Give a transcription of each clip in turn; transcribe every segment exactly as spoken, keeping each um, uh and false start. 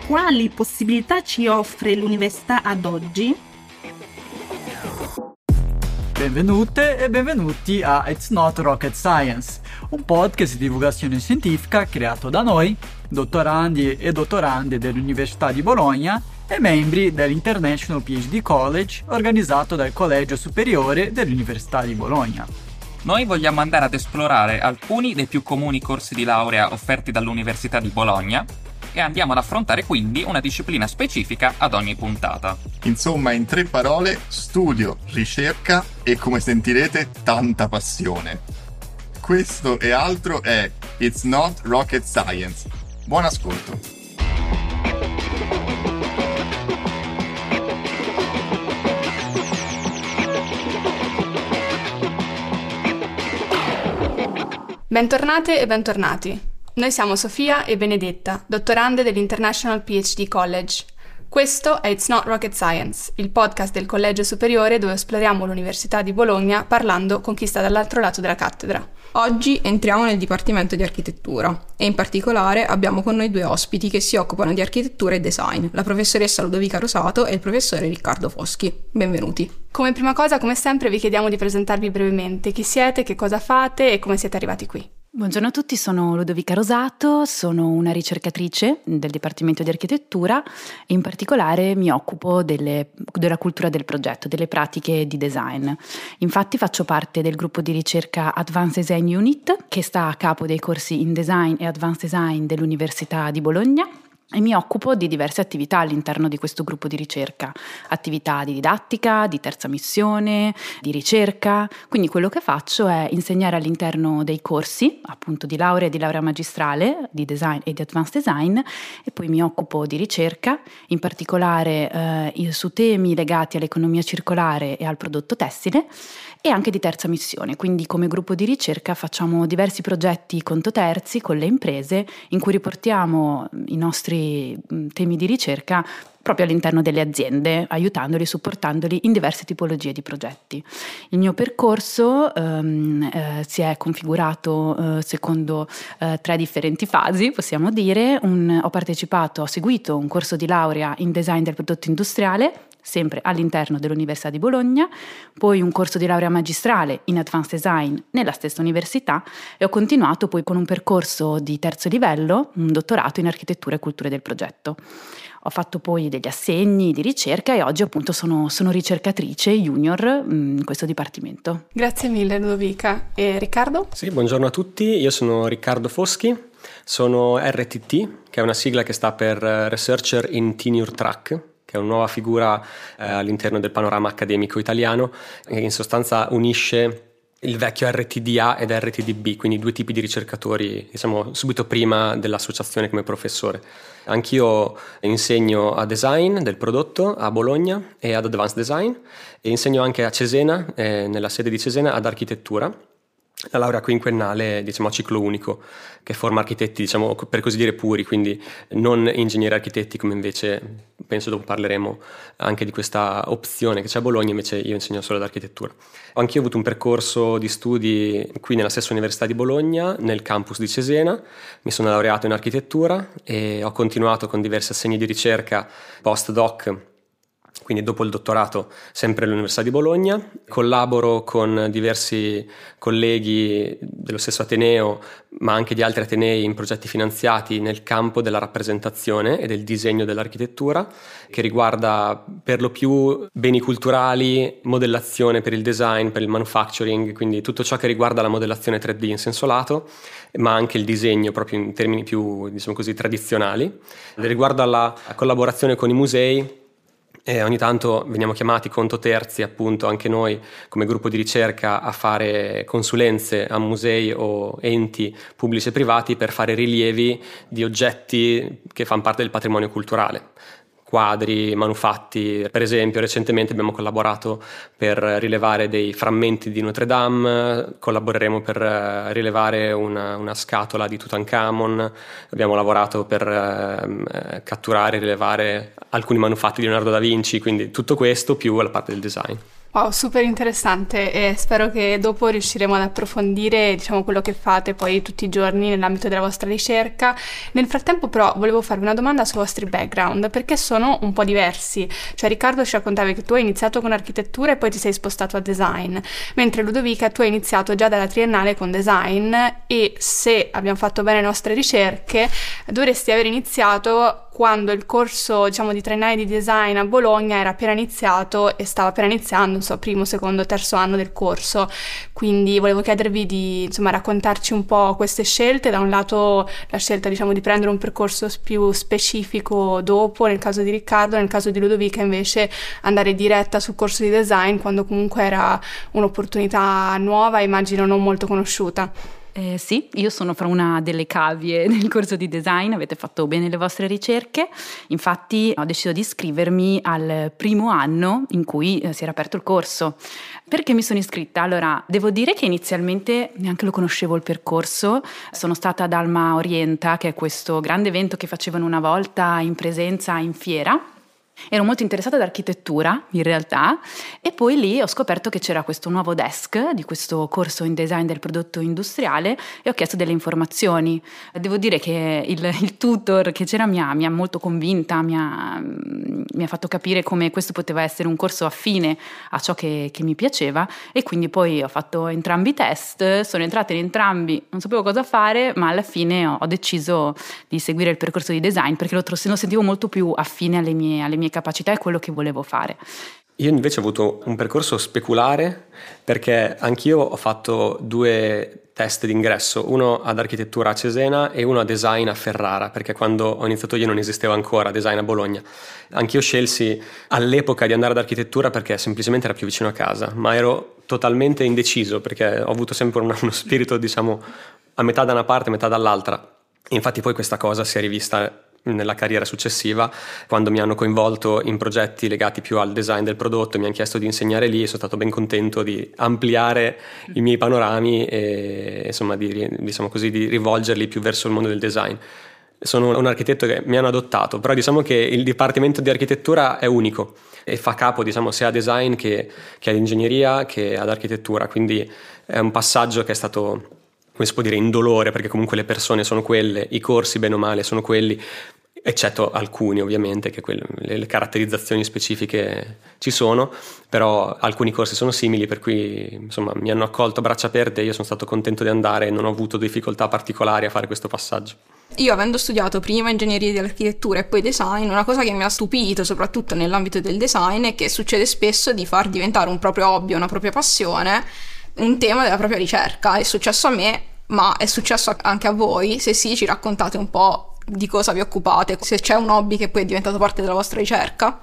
quali possibilità ci offre l'università ad oggi? Benvenute e benvenuti a It's Not Rocket Science, un podcast di divulgazione scientifica creato da noi, dottorandi e dottorande dell'Università di Bologna e membri dell'International PhD College organizzato dal Collegio Superiore dell'Università di Bologna. Noi vogliamo andare ad esplorare alcuni dei più comuni corsi di laurea offerti dall'Università di Bologna e andiamo ad affrontare quindi una disciplina specifica ad ogni puntata. Insomma, in tre parole, studio, ricerca e, come sentirete, tanta passione. Questo e altro è It's Not Rocket Science. Buon ascolto! Bentornate e bentornati. Noi siamo Sofia e Benedetta, dottorande dell'International PhD College. Questo è It's Not Rocket Science, il podcast del Collegio Superiore dove esploriamo l'Università di Bologna parlando con chi sta dall'altro lato della cattedra. Oggi entriamo nel Dipartimento di Architettura e in particolare abbiamo con noi due ospiti che si occupano di architettura e design, la professoressa Ludovica Rosato e il professore Riccardo Foschi. Benvenuti. Come prima cosa, come sempre, vi chiediamo di presentarvi brevemente chi siete, che cosa fate e come siete arrivati qui. Buongiorno a tutti, sono Ludovica Rosato, sono una ricercatrice del Dipartimento di Architettura e in particolare mi occupo delle, della cultura del progetto, delle pratiche di design. Infatti faccio parte del gruppo di ricerca Advanced Design Unit che sta a capo dei corsi in design e advanced design dell'Università di Bologna. E mi occupo di diverse attività all'interno di questo gruppo di ricerca, attività di didattica, di terza missione, di ricerca. Quindi quello che faccio è insegnare all'interno dei corsi, appunto di laurea e di laurea magistrale, di design e di advanced design, e poi mi occupo di ricerca, in particolare eh, su temi legati all'economia circolare e al prodotto tessile, e anche di terza missione. Quindi come gruppo di ricerca facciamo diversi progetti conto terzi con le imprese in cui riportiamo i nostri temi di ricerca proprio all'interno delle aziende, aiutandoli, supportandoli in diverse tipologie di progetti. Il mio percorso ehm, eh, si è configurato eh, secondo eh, tre differenti fasi, possiamo dire. Un, ho partecipato, ho seguito un corso di laurea in design del prodotto industriale, sempre all'interno dell'Università di Bologna, poi un corso di laurea magistrale in advanced design nella stessa università e ho continuato poi con un percorso di terzo livello, un dottorato in architettura e culture del progetto. Ho fatto poi degli assegni di ricerca e oggi appunto sono, sono ricercatrice junior in questo dipartimento. Grazie mille Ludovica. E Riccardo? Sì, buongiorno a tutti, io sono Riccardo Foschi, sono R T T, che è una sigla che sta per Researcher in Tenure Track, che è una nuova figura eh, all'interno del panorama accademico italiano, che in sostanza unisce il vecchio R T D A ed R T D B, quindi due tipi di ricercatori, diciamo, subito prima dell'associazione come professore. Anch'io insegno a design del prodotto a Bologna e ad advanced design e insegno anche a Cesena, eh, nella sede di Cesena, ad architettura. La laurea quinquennale, diciamo, a ciclo unico, che forma architetti, diciamo, per così dire puri, quindi non ingegneri architetti, come invece penso dopo parleremo anche di questa opzione che c'è a Bologna, invece io insegno solo ad architettura. Anch'io ho avuto un percorso di studi qui nella stessa Università di Bologna, nel campus di Cesena, mi sono laureato in architettura e ho continuato con diversi assegni di ricerca post-doc, quindi dopo il dottorato sempre all'Università di Bologna. Collaboro con diversi colleghi dello stesso Ateneo, ma anche di altri Atenei in progetti finanziati nel campo della rappresentazione e del disegno dell'architettura, che riguarda per lo più beni culturali, modellazione per il design, per il manufacturing, quindi tutto ciò che riguarda la modellazione tre D in senso lato, ma anche il disegno proprio in termini più, diciamo così, tradizionali. Riguardo alla collaborazione con i musei, e ogni tanto veniamo chiamati conto terzi, appunto anche noi come gruppo di ricerca, a fare consulenze a musei o enti pubblici e privati per fare rilievi di oggetti che fanno parte del patrimonio culturale. Quadri, manufatti. Per esempio, recentemente abbiamo collaborato per rilevare dei frammenti di Notre Dame, collaboreremo per rilevare una, una scatola di Tutankhamon, abbiamo lavorato per eh, catturare e rilevare alcuni manufatti di Leonardo da Vinci, quindi tutto questo più la parte del design. Wow, super interessante, e spero che dopo riusciremo ad approfondire, diciamo, quello che fate poi tutti i giorni nell'ambito della vostra ricerca. Nel frattempo però volevo farvi una domanda sui vostri background, perché sono un po' diversi. Cioè Riccardo ci raccontavi che tu hai iniziato con architettura e poi ti sei spostato a design, mentre Ludovica tu hai iniziato già dalla triennale con design e, se abbiamo fatto bene le nostre ricerche, dovresti aver iniziato quando il corso, diciamo, di triennale di design a Bologna era appena iniziato e stava appena iniziando, non so, primo, secondo, terzo anno del corso. Quindi volevo chiedervi di, insomma, raccontarci un po' queste scelte. Da un lato la scelta, diciamo, di prendere un percorso più specifico dopo, nel caso di Riccardo, nel caso di Ludovica invece andare diretta sul corso di design, quando comunque era un'opportunità nuova, immagino non molto conosciuta. Eh, sì, io sono fra una delle cavie del corso di design, avete fatto bene le vostre ricerche, infatti ho deciso di iscrivermi al primo anno in cui eh, si era aperto il corso. Perché mi sono iscritta? Allora, devo dire che inizialmente neanche lo conoscevo il percorso, sono stata ad Alma Orienta, che è questo grande evento che facevano una volta in presenza in fiera. Ero molto interessata ad architettura in realtà, e poi lì ho scoperto che c'era questo nuovo desk di questo corso in design del prodotto industriale e ho chiesto delle informazioni. Devo dire che il, il tutor che c'era mi ha, mi ha molto convinta, mi ha, mi ha fatto capire come questo poteva essere un corso affine a ciò che, che mi piaceva, e quindi poi ho fatto entrambi i test, sono entrata in entrambi, non sapevo cosa fare, ma alla fine ho, ho deciso di seguire il percorso di design perché lo, lo sentivo molto più affine alle mie, alle mie capacità e quello che volevo fare. Io invece ho avuto un percorso speculare, perché anch'io ho fatto due test d'ingresso, uno ad architettura a Cesena e uno a design a Ferrara, perché quando ho iniziato io non esisteva ancora design a Bologna. Anch'io scelsi all'epoca di andare ad architettura perché semplicemente era più vicino a casa, ma ero totalmente indeciso perché ho avuto sempre uno, uno spirito, diciamo, a metà da una parte, a metà dall'altra. E infatti poi questa cosa si è rivista nella carriera successiva, quando mi hanno coinvolto in progetti legati più al design del prodotto, mi hanno chiesto di insegnare lì e sono stato ben contento di ampliare i miei panorami e insomma di, diciamo così, di rivolgerli più verso il mondo del design. Sono un architetto che mi hanno adottato, però diciamo che il dipartimento di architettura è unico e fa capo, diciamo, sia a design che, che ad ingegneria che ad architettura, quindi è un passaggio che è stato, come si può dire, indolore, perché comunque le persone sono quelle, i corsi bene o male sono quelli, eccetto alcuni ovviamente, che quelle, le, le caratterizzazioni specifiche ci sono, però alcuni corsi sono simili, per cui insomma mi hanno accolto a braccia aperte e io sono stato contento di andare e non ho avuto difficoltà particolari a fare questo passaggio. Io, avendo studiato prima ingegneria dell'architettura e poi design, una cosa che mi ha stupito soprattutto nell'ambito del design è che succede spesso di far diventare un proprio hobby, una propria passione, un tema della propria ricerca. È successo a me, ma è successo anche a voi? Se sì, ci raccontate un po' di cosa vi occupate, se c'è un hobby che poi è diventato parte della vostra ricerca.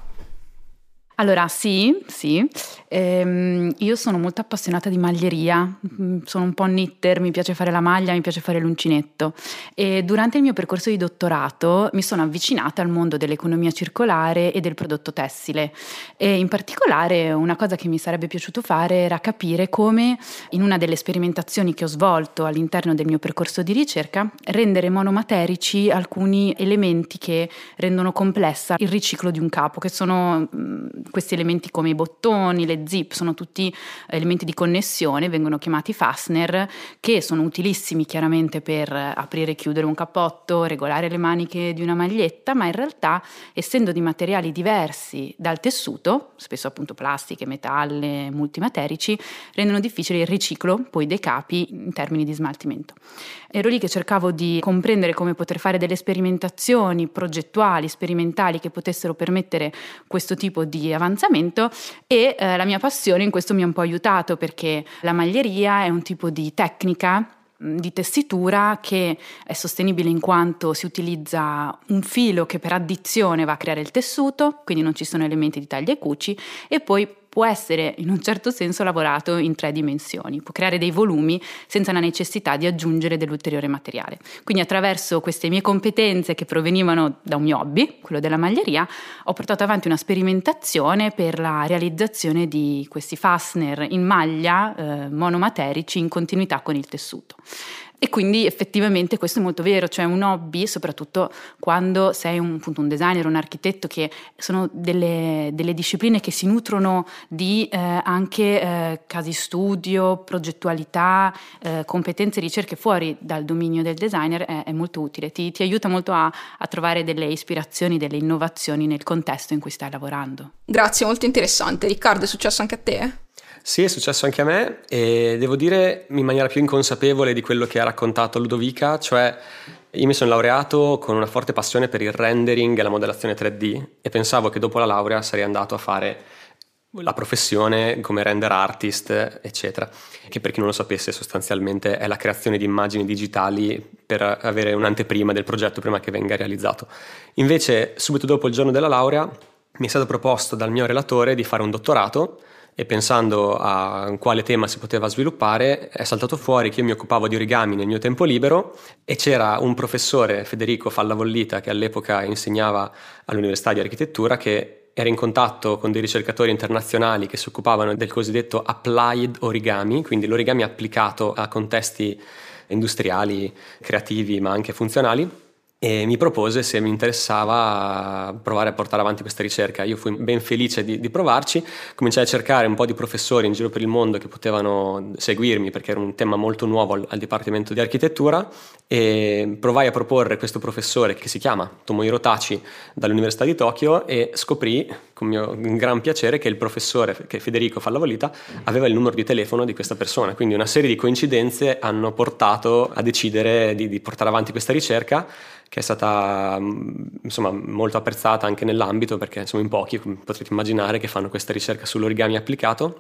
Allora sì, sì, ehm, io sono molto appassionata di maglieria, sono un po' knitter, mi piace fare la maglia, mi piace fare l'uncinetto, e durante il mio percorso di dottorato mi sono avvicinata al mondo dell'economia circolare e del prodotto tessile, e in particolare una cosa che mi sarebbe piaciuto fare era capire come, in una delle sperimentazioni che ho svolto all'interno del mio percorso di ricerca, rendere monomaterici alcuni elementi che rendono complessa il riciclo di un capo, che sono questi elementi come i bottoni, le zip, sono tutti elementi di connessione, vengono chiamati fastener, che sono utilissimi chiaramente per aprire e chiudere un cappotto, regolare le maniche di una maglietta, ma in realtà, essendo di materiali diversi dal tessuto, spesso appunto plastiche, metalle, multimaterici, rendono difficile il riciclo poi dei capi in termini di smaltimento. Ero lì che cercavo di comprendere come poter fare delle sperimentazioni progettuali, sperimentali, che potessero permettere questo tipo di avanzamento, e eh, la mia passione in questo mi ha un po' aiutato, perché la maglieria è un tipo di tecnica di tessitura che è sostenibile in quanto si utilizza un filo che per addizione va a creare il tessuto, quindi non ci sono elementi di taglia e cuci, e poi può essere in un certo senso lavorato in tre dimensioni, può creare dei volumi senza la necessità di aggiungere dell'ulteriore materiale. Quindi attraverso queste mie competenze, che provenivano da un mio hobby, quello della maglieria, ho portato avanti una sperimentazione per la realizzazione di questi fastener in maglia eh, monomaterici in continuità con il tessuto. E quindi effettivamente questo è molto vero, cioè un hobby, soprattutto quando sei un, appunto, un designer, un architetto, che sono delle, delle discipline che si nutrono di eh, anche eh, casi studio, progettualità, eh, competenze e ricerche fuori dal dominio del designer, è, è molto utile, ti, ti aiuta molto a, a trovare delle ispirazioni, delle innovazioni nel contesto in cui stai lavorando. Grazie, molto interessante. Riccardo, è successo anche a te? Sì, è successo anche a me e devo dire in maniera più inconsapevole di quello che ha raccontato Ludovica, cioè io mi sono laureato con una forte passione per il rendering e la modellazione tre D e pensavo che dopo la laurea sarei andato a fare la professione come render artist, eccetera, che per chi non lo sapesse sostanzialmente è la creazione di immagini digitali per avere un'anteprima del progetto prima che venga realizzato. Invece, subito dopo il giorno della laurea, mi è stato proposto dal mio relatore di fare un dottorato e pensando a quale tema si poteva sviluppare è saltato fuori che io mi occupavo di origami nel mio tempo libero e c'era un professore, Federico Fallavollita, che all'epoca insegnava all'Università di Architettura, che era in contatto con dei ricercatori internazionali che si occupavano del cosiddetto applied origami, quindi l'origami applicato a contesti industriali, creativi ma anche funzionali, e mi propose se mi interessava provare a portare avanti questa ricerca. Io fui ben felice di, di provarci, cominciai a cercare un po' di professori in giro per il mondo che potevano seguirmi perché era un tema molto nuovo al, al Dipartimento di Architettura e provai a proporre questo professore che si chiama Tomohiro Tachi dall'Università di Tokyo e scoprì con mio gran piacere che il professore, che Federico Fallavollita, aveva il numero di telefono di questa persona, quindi una serie di coincidenze hanno portato a decidere di, di portare avanti questa ricerca che è stata insomma molto apprezzata anche nell'ambito perché siamo in pochi, come potrete immaginare, che fanno questa ricerca sull'origami applicato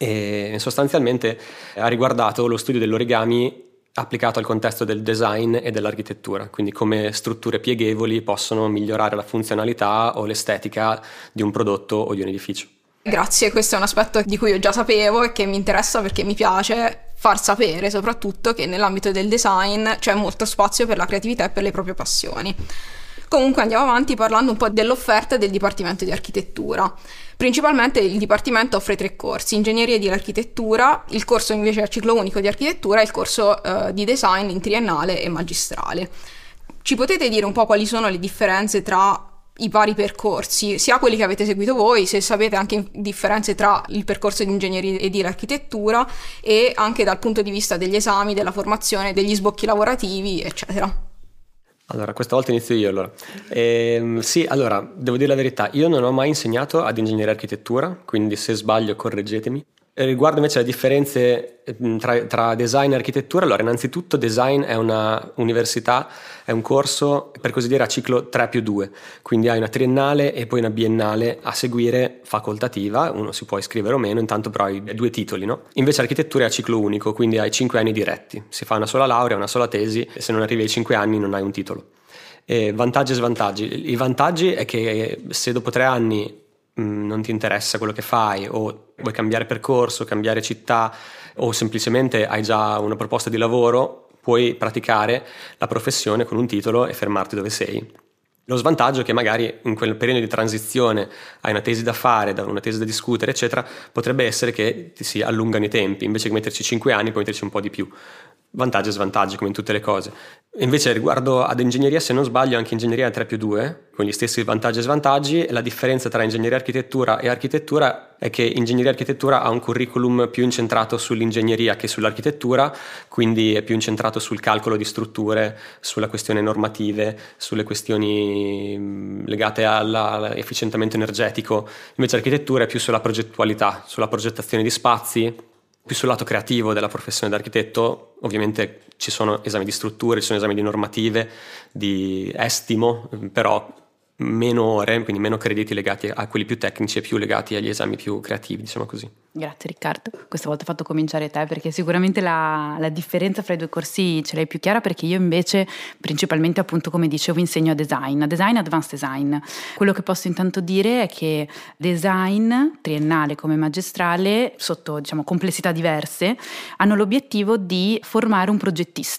e sostanzialmente ha riguardato lo studio dell'origami applicato al contesto del design e dell'architettura, quindi come strutture pieghevoli possono migliorare la funzionalità o l'estetica di un prodotto o di un edificio. Grazie, questo è un aspetto di cui io già sapevo e che mi interessa perché mi piace far sapere soprattutto che nell'ambito del design c'è molto spazio per la creatività e per le proprie passioni. Comunque andiamo avanti parlando un po' dell'offerta del Dipartimento di Architettura. Principalmente il Dipartimento offre tre corsi: ingegneria di architettura, il corso invece a ciclo unico di architettura e il corso eh, di design in triennale e magistrale. Ci potete dire un po' quali sono le differenze tra i vari percorsi, sia quelli che avete seguito voi, se sapete anche differenze tra il percorso di ingegneria e di architettura e anche dal punto di vista degli esami, della formazione, degli sbocchi lavorativi, eccetera. Allora, questa volta inizio io allora. Ehm, sì, allora, devo dire la verità, io non ho mai insegnato ad ingegneria e architettura, quindi se sbaglio correggetemi. Riguardo invece le differenze tra, tra design e architettura, allora innanzitutto design è una università, è un corso per così dire a ciclo tre più due, quindi hai una triennale e poi una biennale a seguire facoltativa, uno si può iscrivere o meno, intanto però hai due titoli, no? Invece architettura è a ciclo unico, quindi hai cinque anni diretti, si fa una sola laurea, una sola tesi e se non arrivi ai cinque anni non hai un titolo. E vantaggi e svantaggi. I vantaggi è che se dopo tre anni non ti interessa quello che fai o vuoi cambiare percorso, cambiare città o semplicemente hai già una proposta di lavoro, puoi praticare la professione con un titolo e fermarti dove sei. Lo svantaggio è che magari in quel periodo di transizione hai una tesi da fare, una tesi da discutere, eccetera, potrebbe essere che ti si allungano i tempi, invece che metterci cinque anni puoi metterci un po' di più. Vantaggi e svantaggi come in tutte le cose. Invece riguardo ad ingegneria, se non sbaglio anche ingegneria è tre più due, con gli stessi vantaggi e svantaggi, e la differenza tra ingegneria architettura e architettura è che ingegneria architettura ha un curriculum più incentrato sull'ingegneria che sull'architettura, quindi è più incentrato sul calcolo di strutture, sulla questione normative, sulle questioni legate all'efficientamento energetico. Invece architettura è più sulla progettualità, sulla progettazione di spazi, più sul lato creativo della professione d'architetto. Ovviamente ci sono esami di strutture, ci sono esami di normative, di estimo, però meno ore, quindi meno crediti legati a quelli più tecnici e più legati agli esami più creativi, diciamo così. Grazie Riccardo, questa volta ho fatto cominciare te perché sicuramente la, la differenza fra i due corsi ce l'hai più chiara, perché io invece principalmente, appunto, come dicevo, insegno a design, a design advanced design. Quello che posso intanto dire è che design triennale come magistrale, sotto diciamo complessità diverse, hanno l'obiettivo di formare un progettista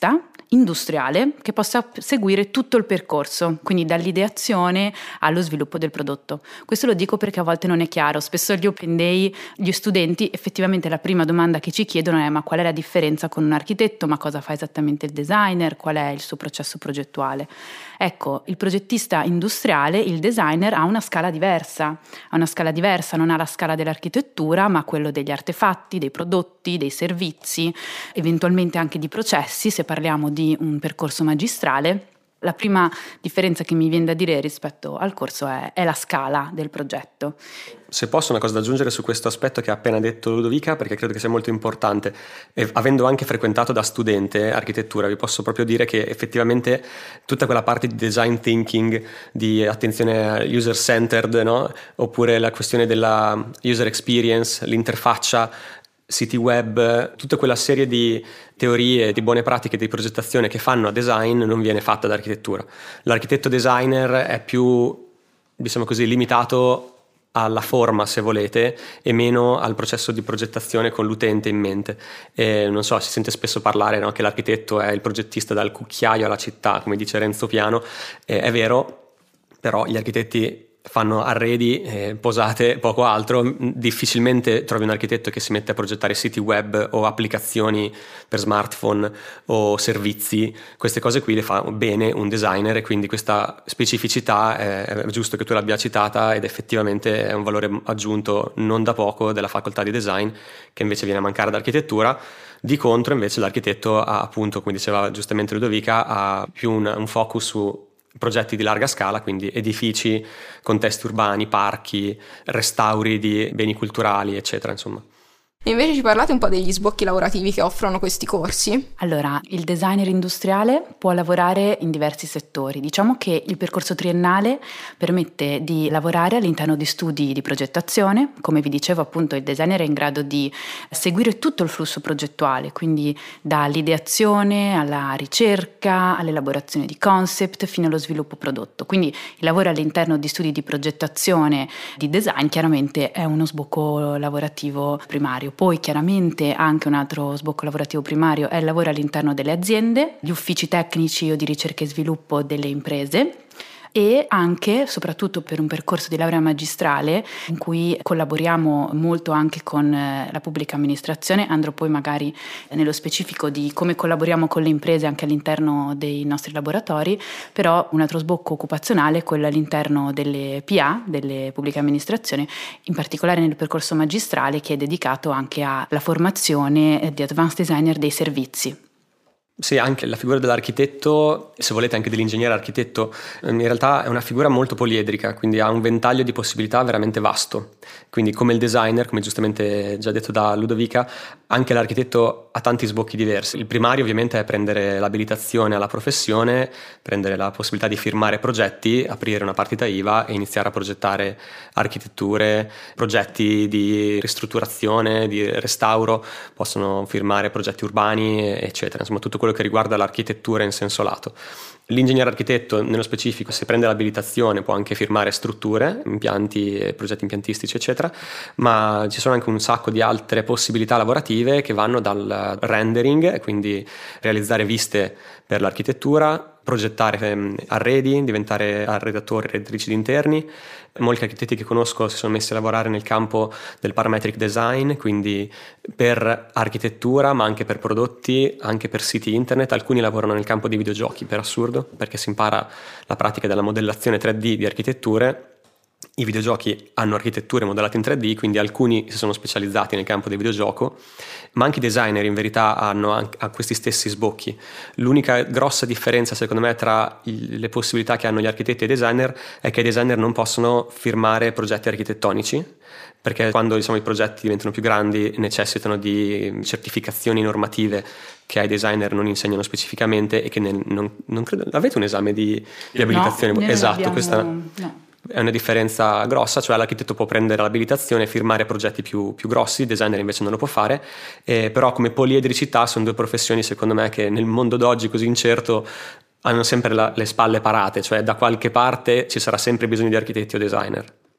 industriale che possa seguire tutto il percorso, quindi dall'ideazione allo sviluppo del prodotto. Questo lo dico perché a volte non è chiaro. Spesso agli Open Day gli studenti effettivamente la prima domanda che ci chiedono è: ma qual è la differenza con un architetto? Ma cosa fa esattamente il designer? Qual è il suo processo progettuale? Ecco, il progettista industriale, il designer, ha una scala diversa, ha una scala diversa, non ha la scala dell'architettura, ma quello degli artefatti, dei prodotti, dei servizi, eventualmente anche di processi, se parliamo di un percorso magistrale. La prima differenza che mi viene da dire rispetto al corso è, è la scala del progetto. Se posso, una cosa da aggiungere su questo aspetto che ha appena detto Ludovica, perché credo che sia molto importante. E avendo anche frequentato da studente architettura, vi posso proprio dire che effettivamente tutta quella parte di design thinking, di attenzione user centered, no? Oppure la questione della user experience, l'interfaccia, siti web, tutta quella serie di teorie, di buone pratiche di progettazione che fanno a design non viene fatta da architettura. L'architetto designer è più, diciamo così, limitato alla forma, se volete, e meno al processo di progettazione con l'utente in mente. E non so, si sente spesso parlare, no, che l'architetto è il progettista dal cucchiaio alla città, come dice Renzo Piano. Eh, è vero, però gli architetti fanno arredi, eh, posate, poco altro. Difficilmente trovi un architetto che si mette a progettare siti web o applicazioni per smartphone o servizi. Queste cose qui le fa bene un designer, e quindi questa specificità è, è giusto che tu l'abbia citata, ed effettivamente è un valore aggiunto non da poco della facoltà di design, che invece viene a mancare d'architettura. Di contro invece l'architetto ha, appunto, come diceva giustamente Ludovica, ha più un, un focus su progetti di larga scala, quindi edifici, contesti urbani, parchi, restauri di beni culturali, eccetera, insomma. E invece ci parlate un po' degli sbocchi lavorativi che offrono questi corsi? Allora, il designer industriale può lavorare in diversi settori. Diciamo che il percorso triennale permette di lavorare all'interno di studi di progettazione. Come vi dicevo, appunto, il designer è in grado di seguire tutto il flusso progettuale, quindi dall'ideazione alla ricerca, all'elaborazione di concept fino allo sviluppo prodotto. Quindi il lavoro all'interno di studi di progettazione di design chiaramente è uno sbocco lavorativo primario. Poi chiaramente anche un altro sbocco lavorativo primario è il lavoro all'interno delle aziende, gli uffici tecnici o di ricerca e sviluppo delle imprese, e anche, soprattutto per un percorso di laurea magistrale in cui collaboriamo molto anche con la pubblica amministrazione. Andrò poi magari nello specifico di come collaboriamo con le imprese anche all'interno dei nostri laboratori, però un altro sbocco occupazionale è quello all'interno delle P A, delle pubbliche amministrazioni, in particolare nel percorso magistrale, che è dedicato anche alla formazione di advanced designer dei servizi. Sì, anche la figura dell'architetto, se volete anche dell'ingegnere architetto, in realtà è una figura molto poliedrica, quindi ha un ventaglio di possibilità veramente vasto. Quindi come il designer, come giustamente già detto da Ludovica, anche l'architetto ha tanti sbocchi diversi. Il primario ovviamente è prendere l'abilitazione alla professione, prendere la possibilità di firmare progetti, aprire una partita I V A e iniziare a progettare architetture, progetti di ristrutturazione, di restauro, possono firmare progetti urbani, eccetera. Insomma, tutto quello che riguarda l'architettura in senso lato. L'ingegnere architetto, nello specifico, se prende l'abilitazione può anche firmare strutture, impianti, progetti impiantistici, eccetera, ma ci sono anche un sacco di altre possibilità lavorative che vanno dal rendering, quindi realizzare viste per l'architettura, progettare arredi, diventare arredatori, arredatrici di interni. Molti architetti che conosco si sono messi a lavorare nel campo del parametric design, quindi per architettura, ma anche per prodotti, anche per siti internet. Alcuni lavorano nel campo dei videogiochi, per assurdo, perché si impara la pratica della modellazione tre D di architetture. I videogiochi hanno architetture modellate in tre D, quindi alcuni si sono specializzati nel campo del videogioco, ma anche i designer in verità hanno anche, hanno questi stessi sbocchi. L'unica grossa differenza secondo me tra il, le possibilità che hanno gli architetti e i designer è che i designer non possono firmare progetti architettonici, perché quando, diciamo, i progetti diventano più grandi necessitano di certificazioni normative che ai designer non insegnano specificamente e che nel, non, non credo... Avete un esame di, di abilitazione? No, esatto, abbiamo... questa... No. È una differenza grossa, cioè l'architetto può prendere l'abilitazione e firmare progetti più, più grossi, il designer invece non lo può fare, eh, però come poliedricità sono due professioni secondo me che nel mondo d'oggi così incerto hanno sempre la, le spalle parate, cioè da qualche parte ci sarà sempre bisogno di architetti o designer.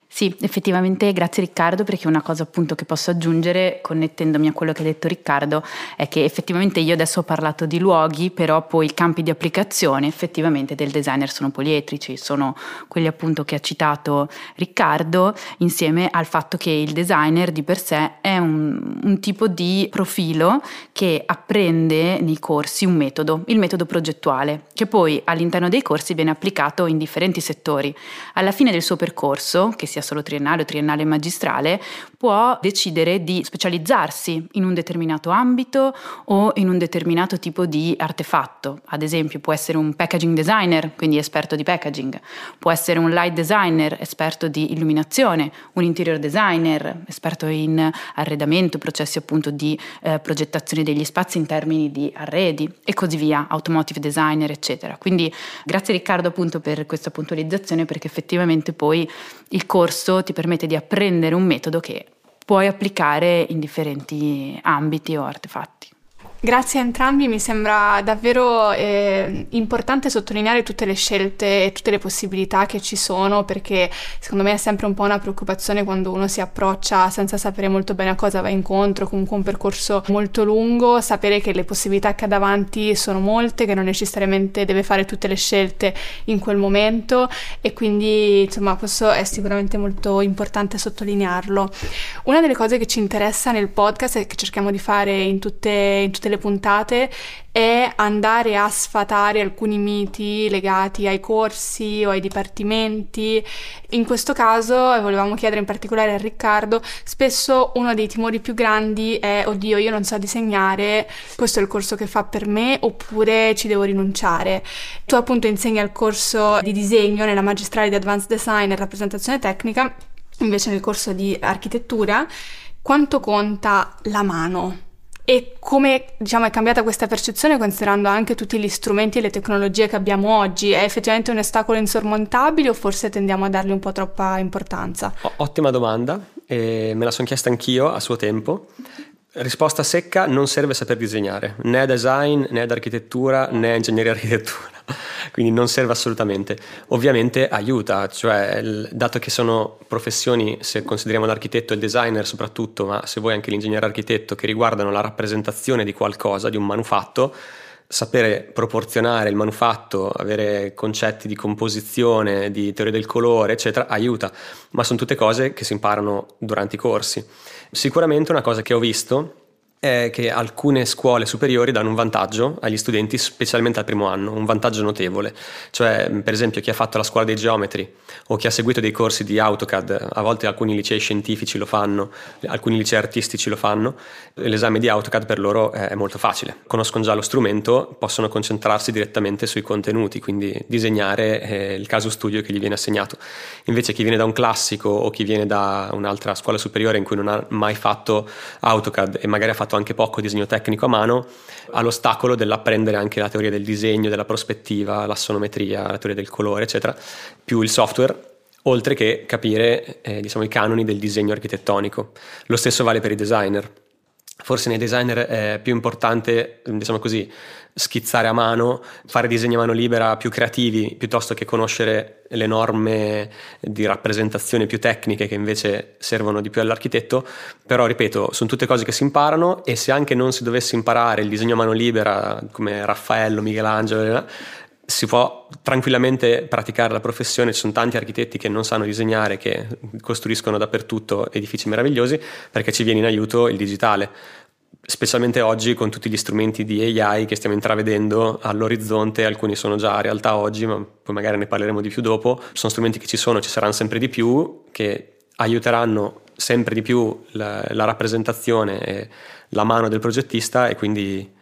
Sì, effettivamente grazie Riccardo, perché una cosa appunto che posso aggiungere connettendomi a quello che ha detto Riccardo è che effettivamente io adesso ho parlato di luoghi, però poi i campi di applicazione effettivamente del designer sono poliedrici, sono quelli appunto che ha citato Riccardo, insieme al fatto che il designer di per sé è un, un tipo di profilo che apprende nei corsi un metodo, il metodo progettuale, che poi all'interno dei corsi viene applicato in differenti settori. Alla fine del suo percorso, che sia solo triennale o triennale magistrale, può decidere di specializzarsi in un determinato ambito o in un determinato tipo di artefatto. Ad esempio può essere un packaging designer, quindi esperto di packaging, può essere un light designer, esperto di illuminazione, un interior designer, esperto in arredamento, processi appunto di eh, progettazione degli spazi in termini di arredi e così via, automotive designer, eccetera. Quindi grazie Riccardo appunto per questa puntualizzazione, perché effettivamente poi il corso ti permette di apprendere un metodo che puoi applicare in differenti ambiti o artefatti. Grazie a entrambi, mi sembra davvero eh, importante sottolineare tutte le scelte e tutte le possibilità che ci sono, perché secondo me è sempre un po' una preoccupazione quando uno si approccia senza sapere molto bene a cosa va incontro, comunque un percorso molto lungo, sapere che le possibilità che ha davanti sono molte, che non necessariamente deve fare tutte le scelte in quel momento, e quindi insomma questo è sicuramente molto importante sottolinearlo. Una delle cose che ci interessa nel podcast e che cerchiamo di fare in tutte, in tutte le puntate è andare a sfatare alcuni miti legati ai corsi o ai dipartimenti. In questo caso volevamo chiedere in particolare a Riccardo, spesso uno dei timori più grandi è oddio, io non so disegnare, questo è il corso che fa per me oppure ci devo rinunciare. Tu appunto insegni al corso di disegno nella magistrale di Advanced Design e rappresentazione tecnica, invece nel corso di architettura. Quanto conta la mano? E come, diciamo, è cambiata questa percezione considerando anche tutti gli strumenti e le tecnologie che abbiamo oggi? È effettivamente un ostacolo insormontabile o forse tendiamo a dargli un po' troppa importanza? Ottima domanda, e me la sono chiesta anch'io a suo tempo. Risposta secca: non serve saper disegnare, né design, né ad architettura, né ingegneria architettura, quindi non serve assolutamente. Ovviamente aiuta, cioè dato che sono professioni, se consideriamo l'architetto e il designer soprattutto, ma se vuoi anche l'ingegnere architetto, che riguardano la rappresentazione di qualcosa, di un manufatto, sapere proporzionare il manufatto, avere concetti di composizione, di teoria del colore, eccetera, aiuta, ma sono tutte cose che si imparano durante i corsi. Sicuramente una cosa che ho visto è che alcune scuole superiori danno un vantaggio agli studenti, specialmente al primo anno, un vantaggio notevole. Cioè, per esempio, chi ha fatto la scuola dei geometri o chi ha seguito dei corsi di AutoCAD, a volte alcuni licei scientifici lo fanno, alcuni licei artistici lo fanno, l'esame di AutoCAD per loro è molto facile. Conoscono già lo strumento, possono concentrarsi direttamente sui contenuti, quindi disegnare è il caso studio che gli viene assegnato. Invece chi viene da un classico o chi viene da un'altra scuola superiore in cui non ha mai fatto AutoCAD e magari ha fatto anche poco disegno tecnico a mano, ha l'ostacolo dell'apprendere anche la teoria del disegno, della prospettiva, l'assonometria, la teoria del colore, eccetera, più il software, oltre che capire eh, diciamo, i canoni del disegno architettonico. Lo stesso vale per i designer. Forse nei designer è più importante, diciamo così, schizzare a mano, fare disegni a mano libera più creativi, piuttosto che conoscere le norme di rappresentazione più tecniche che invece servono di più all'architetto. Però, ripeto, sono tutte cose che si imparano, e se anche non si dovesse imparare il disegno a mano libera come Raffaello, Michelangelo, si può tranquillamente praticare la professione. Ci sono tanti architetti che non sanno disegnare, che costruiscono dappertutto edifici meravigliosi, perché ci viene in aiuto il digitale, specialmente oggi con tutti gli strumenti di A I che stiamo intravedendo all'orizzonte. Alcuni sono già realtà oggi, ma poi magari ne parleremo di più dopo. Sono strumenti che ci sono, ci saranno sempre di più, che aiuteranno sempre di più la, la rappresentazione e la mano del progettista, e quindi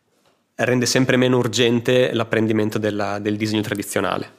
rende sempre meno urgente l'apprendimento della, del disegno tradizionale.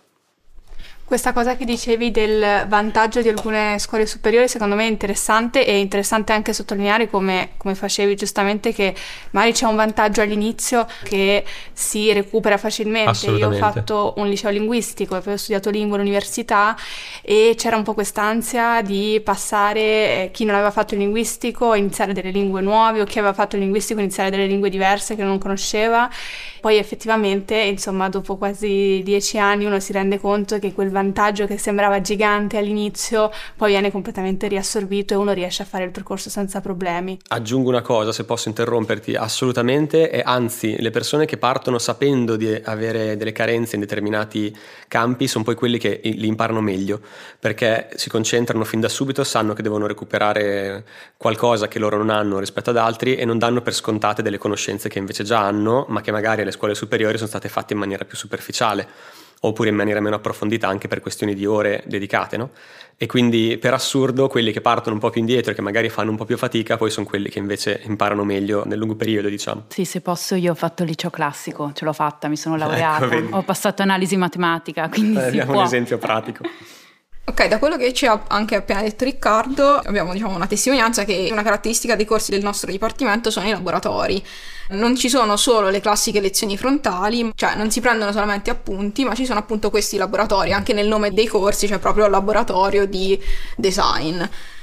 Questa cosa che dicevi del vantaggio di alcune scuole superiori secondo me è interessante, e interessante anche sottolineare come, come facevi giustamente, che magari c'è un vantaggio all'inizio che si recupera facilmente. Io ho fatto un liceo linguistico e poi ho studiato lingua all'università, e c'era un po' quest'ansia di passare, eh, chi non aveva fatto il linguistico iniziare delle lingue nuove, o chi aveva fatto il linguistico iniziare delle lingue diverse che non conosceva. poi effettivamente, insomma, dopo quasi dieci anni uno si rende conto che quel vantaggio che sembrava gigante all'inizio poi viene completamente riassorbito e uno riesce a fare il percorso senza problemi. Aggiungo una cosa, se posso interromperti, assolutamente, e anzi le persone che partono sapendo di avere delle carenze in determinati campi sono poi quelli che li imparano meglio, perché si concentrano fin da subito, sanno che devono recuperare qualcosa che loro non hanno rispetto ad altri e non danno per scontate delle conoscenze che invece già hanno, ma che magari alle scuole superiori sono state fatte in maniera più superficiale oppure in maniera meno approfondita anche per questioni di ore dedicate, no? E quindi per assurdo quelli che partono un po' più indietro e che magari fanno un po' più fatica poi sono quelli che invece imparano meglio nel lungo periodo, diciamo. Sì, se posso, io ho fatto il liceo classico, ce l'ho fatta, mi sono laureata, ecco, ho passato analisi matematica, quindi eh, si abbiamo può. un esempio pratico. Ok, da quello che ci ha anche appena detto Riccardo, abbiamo diciamo una testimonianza che una caratteristica dei corsi del nostro dipartimento sono i laboratori. Non ci sono solo le classiche lezioni frontali, cioè non si prendono solamente appunti, ma ci sono appunto questi laboratori, anche nel nome dei corsi c'è proprio laboratorio di design.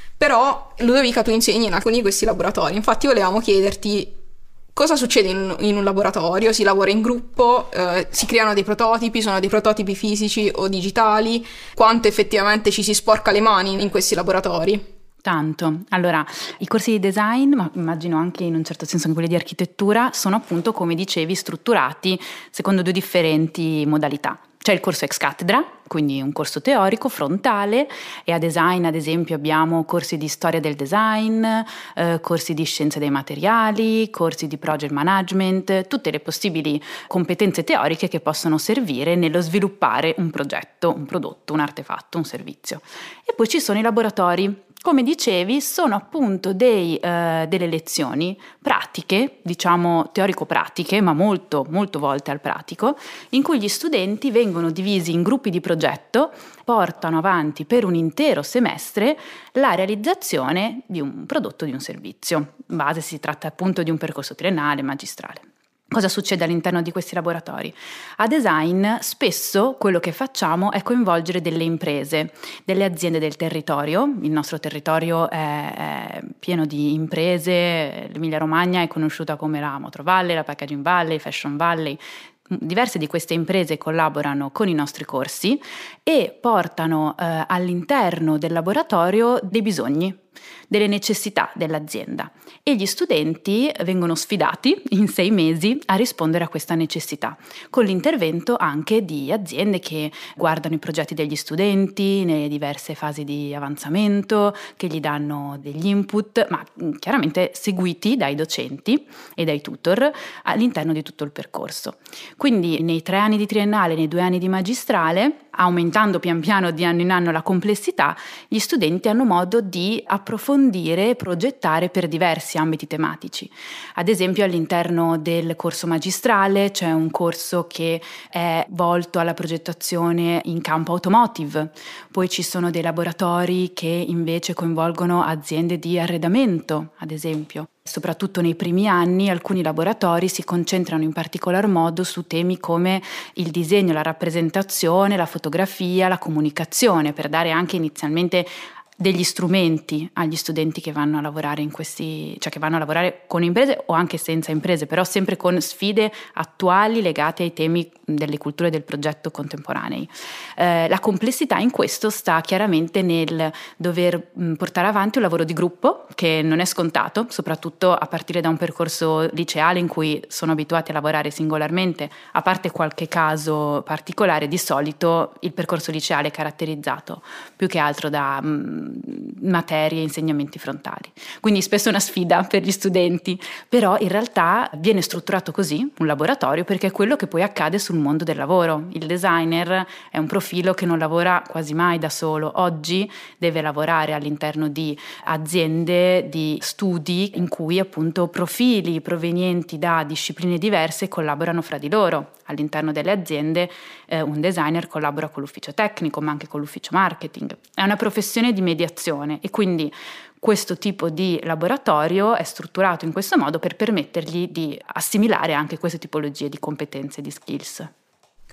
Però Ludovica, tu insegni in alcuni di questi laboratori, infatti volevamo chiederti cosa succede in, in un laboratorio? Si lavora in gruppo, eh, si creano dei prototipi, sono dei prototipi fisici o digitali? Quanto effettivamente ci si sporca le mani in questi laboratori? Tanto. Allora, i corsi di design, ma immagino anche in un certo senso anche quelli di architettura, sono appunto, come dicevi, strutturati secondo due differenti modalità. C'è il corso ex cattedra, quindi un corso teorico frontale, e a design ad esempio abbiamo corsi di storia del design, eh, corsi di scienze dei materiali, corsi di project management, tutte le possibili competenze teoriche che possono servire nello sviluppare un progetto, un prodotto, un artefatto, un servizio. E poi ci sono i laboratori. Come dicevi, sono appunto dei, eh, delle lezioni pratiche, diciamo teorico-pratiche, ma molto, molto volte al pratico, in cui gli studenti vengono divisi in gruppi di progetto, portano avanti per un intero semestre la realizzazione di un prodotto, di un servizio. In base si tratta appunto di un percorso triennale, magistrale. Cosa succede all'interno di questi laboratori? A design spesso quello che facciamo è coinvolgere delle imprese, delle aziende del territorio. Il nostro territorio è, è pieno di imprese, l'Emilia Romagna è conosciuta come la Motor Valley, la Packaging Valley, Fashion Valley. Diverse di queste imprese collaborano con i nostri corsi e portano eh, all'interno del laboratorio dei bisogni, delle necessità dell'azienda, e gli studenti vengono sfidati in sei mesi a rispondere a questa necessità, con l'intervento anche di aziende che guardano i progetti degli studenti nelle diverse fasi di avanzamento, che gli danno degli input, ma chiaramente seguiti dai docenti e dai tutor all'interno di tutto il percorso. Quindi nei tre anni di triennale, nei due anni di magistrale, aumentando pian piano di anno in anno la complessità, gli studenti hanno modo di approfondire e progettare per diversi ambiti tematici. Ad esempio all'interno del corso magistrale c'è un corso che è volto alla progettazione in campo automotive, poi ci sono dei laboratori che invece coinvolgono aziende di arredamento, ad esempio. Soprattutto nei primi anni alcuni laboratori si concentrano in particolar modo su temi come il disegno, la rappresentazione, la fotografia, la comunicazione, per dare anche inizialmente degli strumenti agli studenti che vanno a lavorare in questi, cioè che vanno a lavorare con imprese o anche senza imprese, però sempre con sfide attuali legate ai temi delle culture del progetto contemporanei. Eh, la complessità in questo sta chiaramente nel dover mh, portare avanti un lavoro di gruppo che non è scontato, soprattutto a partire da un percorso liceale in cui sono abituati a lavorare singolarmente, a parte qualche caso particolare. Di solito il percorso liceale è caratterizzato più che altro da mh, materie e insegnamenti frontali, quindi spesso è una sfida per gli studenti, però in realtà viene strutturato così un laboratorio perché è quello che poi accade sul mondo del lavoro. Il designer è un profilo che non lavora quasi mai da solo, oggi deve lavorare all'interno di aziende, di studi in cui appunto profili provenienti da discipline diverse collaborano fra di loro. All'interno delle aziende eh, un designer collabora con l'ufficio tecnico ma anche con l'ufficio marketing. È una professione di mediazione e quindi questo tipo di laboratorio è strutturato in questo modo per permettergli di assimilare anche queste tipologie di competenze, di skills.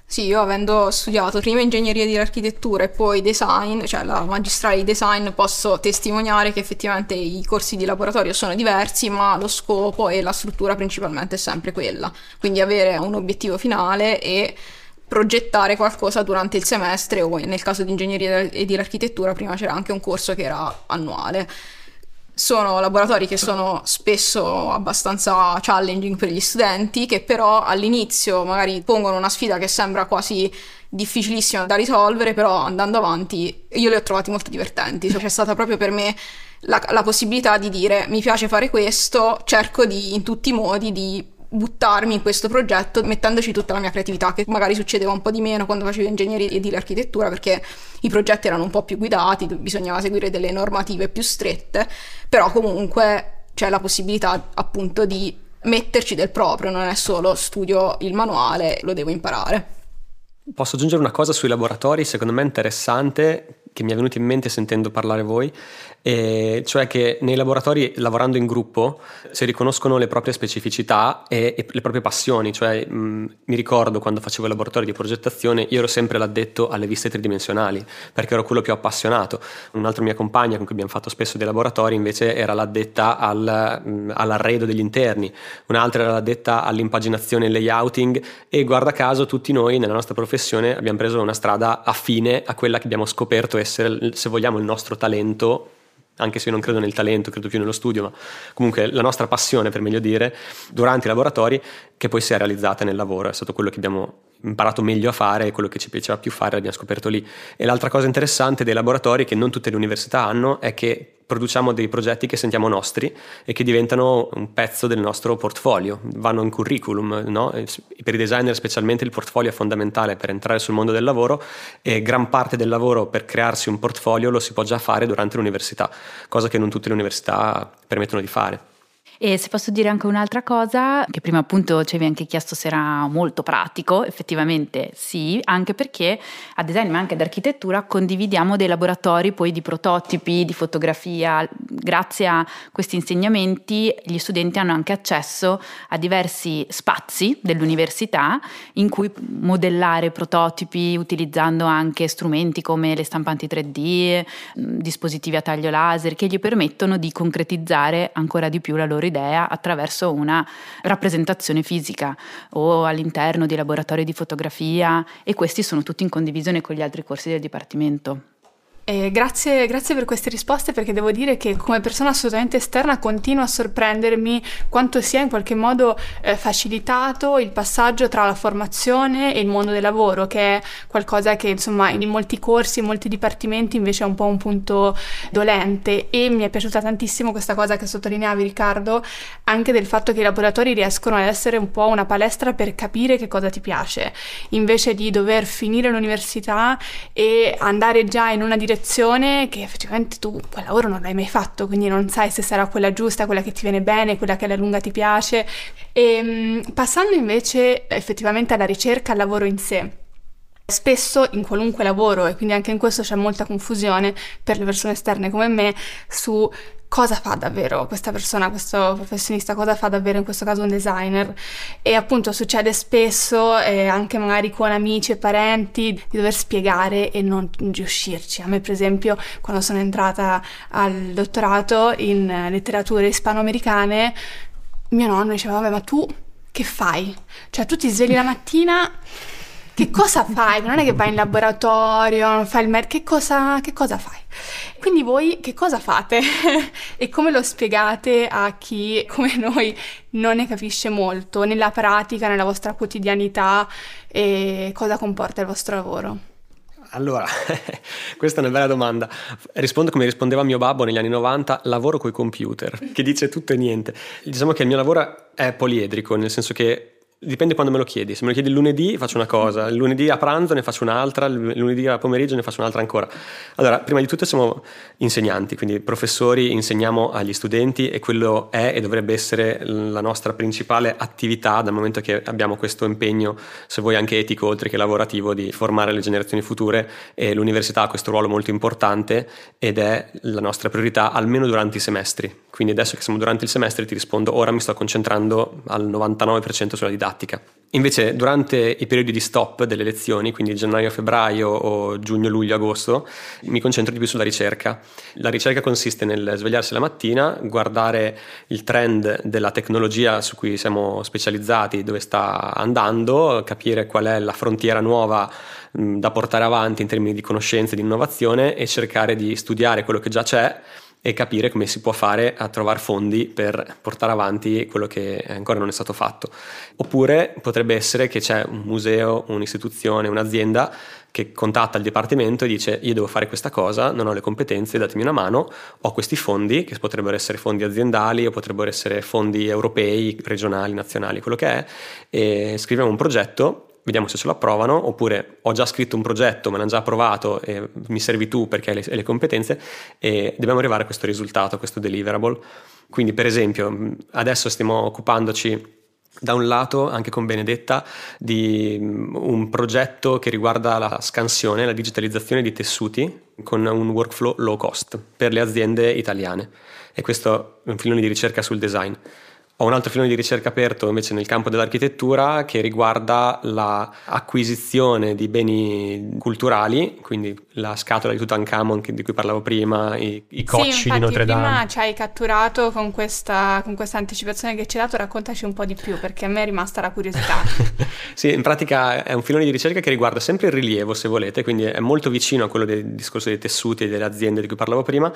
Sì, io avendo studiato prima ingegneria dell'architettura e poi design, cioè la magistrale di design, posso testimoniare che effettivamente i corsi di laboratorio sono diversi, ma lo scopo e la struttura principalmente è sempre quella. Quindi avere un obiettivo finale e progettare qualcosa durante il semestre, o nel caso di ingegneria e dell'architettura prima c'era anche un corso che era annuale. Sono laboratori che sono spesso abbastanza challenging per gli studenti, che però all'inizio magari pongono una sfida che sembra quasi difficilissima da risolvere, però andando avanti io li ho trovati molto divertenti. Cioè, c'è stata proprio per me la, la possibilità di dire: mi piace fare questo, cerco di in tutti i modi di buttarmi in questo progetto mettendoci tutta la mia creatività, che magari succedeva un po' di meno quando facevo ingegneria e di architettura, perché i progetti erano un po' più guidati, bisognava seguire delle normative più strette, però comunque c'è la possibilità appunto di metterci del proprio, non è solo studio il manuale, lo devo imparare. Posso aggiungere una cosa sui laboratori, secondo me interessante, che mi è venuto in mente sentendo parlare voi, e cioè che nei laboratori, lavorando in gruppo, si riconoscono le proprie specificità e, e le proprie passioni. Cioè mh, mi ricordo quando facevo il laboratorio di progettazione, io ero sempre l'addetto alle viste tridimensionali, perché ero quello più appassionato. Un'altra mia compagna con cui abbiamo fatto spesso dei laboratori invece era l'addetta al, mh, all'arredo degli interni, un'altra era l'addetta all'impaginazione e layouting, e guarda caso tutti noi nella nostra professione abbiamo preso una strada affine a quella che abbiamo scoperto essere, se vogliamo, il nostro talento, anche se io non credo nel talento, credo più nello studio, ma comunque la nostra passione, per meglio dire, durante i laboratori, che poi si è realizzata nel lavoro. È stato quello che abbiamo imparato meglio a fare e quello che ci piaceva più fare l'abbiamo scoperto lì. E l'altra cosa interessante dei laboratori, che non tutte le università hanno, è che produciamo dei progetti che sentiamo nostri e che diventano un pezzo del nostro portfolio, vanno in curriculum, no? Per i designer specialmente il portfolio è fondamentale per entrare sul mondo del lavoro, e gran parte del lavoro per crearsi un portfolio lo si può già fare durante l'università, cosa che non tutte le università permettono di fare. E se posso dire anche un'altra cosa, che prima appunto ci avevi anche chiesto se era molto pratico, effettivamente sì, anche perché a design ma anche ad architettura condividiamo dei laboratori poi di prototipi, di fotografia. Grazie a questi insegnamenti gli studenti hanno anche accesso a diversi spazi dell'università in cui modellare prototipi utilizzando anche strumenti come le stampanti tre D, dispositivi a taglio laser, che gli permettono di concretizzare ancora di più la loro idea attraverso una rappresentazione fisica o all'interno di laboratori di fotografia, e questi sono tutti in condivisione con gli altri corsi del dipartimento. Eh, grazie, grazie per queste risposte, perché devo dire che come persona assolutamente esterna continua a sorprendermi quanto sia in qualche modo eh, facilitato il passaggio tra la formazione e il mondo del lavoro, che è qualcosa che insomma in molti corsi, in molti dipartimenti invece è un po' un punto dolente. E mi è piaciuta tantissimo questa cosa che sottolineavi, Riccardo, anche del fatto che i laboratori riescono ad essere un po' una palestra per capire che cosa ti piace, invece di dover finire l'università e andare già in una direzione che effettivamente tu quel lavoro non l'hai mai fatto, quindi non sai se sarà quella giusta, quella che ti viene bene, quella che alla lunga ti piace. E passando invece effettivamente alla ricerca, al lavoro in sé, spesso in qualunque lavoro, e quindi anche in questo c'è molta confusione per le persone esterne come me su cosa fa davvero questa persona, questo professionista, cosa fa davvero in questo caso un designer. E appunto succede spesso, eh, anche magari con amici e parenti, di dover spiegare e non riuscirci. A me per esempio, quando sono entrata al dottorato in letterature ispanoamericane, mio nonno diceva: vabbè, ma tu che fai? Cioè tu ti svegli la mattina, che cosa fai? Non è che vai in laboratorio, fai il mer- che cosa, che cosa fai? Quindi voi che cosa fate? E come lo spiegate a chi come noi non ne capisce molto nella pratica, nella vostra quotidianità, e cosa comporta il vostro lavoro? Allora, questa è una bella domanda. Rispondo come rispondeva mio babbo negli anni novanta: lavoro coi computer, che dice tutto e niente. Diciamo che il mio lavoro è poliedrico, nel senso che dipende quando me lo chiedi. Se me lo chiedi il lunedì faccio una cosa, il lunedì a pranzo ne faccio un'altra, il lunedì a pomeriggio ne faccio un'altra ancora. Allora, prima di tutto siamo insegnanti, quindi professori, insegniamo agli studenti, e quello è e dovrebbe essere la nostra principale attività, dal momento che abbiamo questo impegno, se vuoi anche etico oltre che lavorativo, di formare le generazioni future, e l'università ha questo ruolo molto importante ed è la nostra priorità almeno durante i semestri. Quindi adesso che siamo durante il semestre ti rispondo: ora mi sto concentrando al novantanove per cento sulla didattica. didattica. Invece durante i periodi di stop delle lezioni, quindi gennaio-febbraio o giugno-luglio-agosto, mi concentro di più sulla ricerca. La ricerca consiste nel svegliarsi la mattina, guardare il trend della tecnologia su cui siamo specializzati, dove sta andando, capire qual è la frontiera nuova mh, da portare avanti in termini di conoscenze, di innovazione, e cercare di studiare quello che già c'è e capire come si può fare a trovare fondi per portare avanti quello che ancora non è stato fatto. Oppure potrebbe essere che c'è un museo, un'istituzione, un'azienda che contatta il dipartimento e dice: io devo fare questa cosa, non ho le competenze, datemi una mano, ho questi fondi, che potrebbero essere fondi aziendali o potrebbero essere fondi europei, regionali, nazionali, quello che è, e scriviamo un progetto, vediamo se ce lo approvano, oppure ho già scritto un progetto, me l'hanno già approvato e mi servi tu perché hai le, le competenze, e dobbiamo arrivare a questo risultato, a questo deliverable. Quindi per esempio adesso stiamo occupandoci da un lato, anche con Benedetta, di un progetto che riguarda la scansione, la digitalizzazione di tessuti con un workflow low cost per le aziende italiane, e questo è un filone di ricerca sul design. Ho un altro filone di ricerca aperto invece nel campo dell'architettura che riguarda l'acquisizione di beni culturali, quindi la scatola di Tutankhamon di cui parlavo prima, i, i cocci sì, di Notre Dame. Prima ci hai catturato con questa, con questa anticipazione che ci hai dato, raccontaci un po' di più perché a me è rimasta la curiosità. Sì, in pratica è un filone di ricerca che riguarda sempre il rilievo, se volete, quindi è molto vicino a quello del discorso dei tessuti e delle aziende di cui parlavo prima,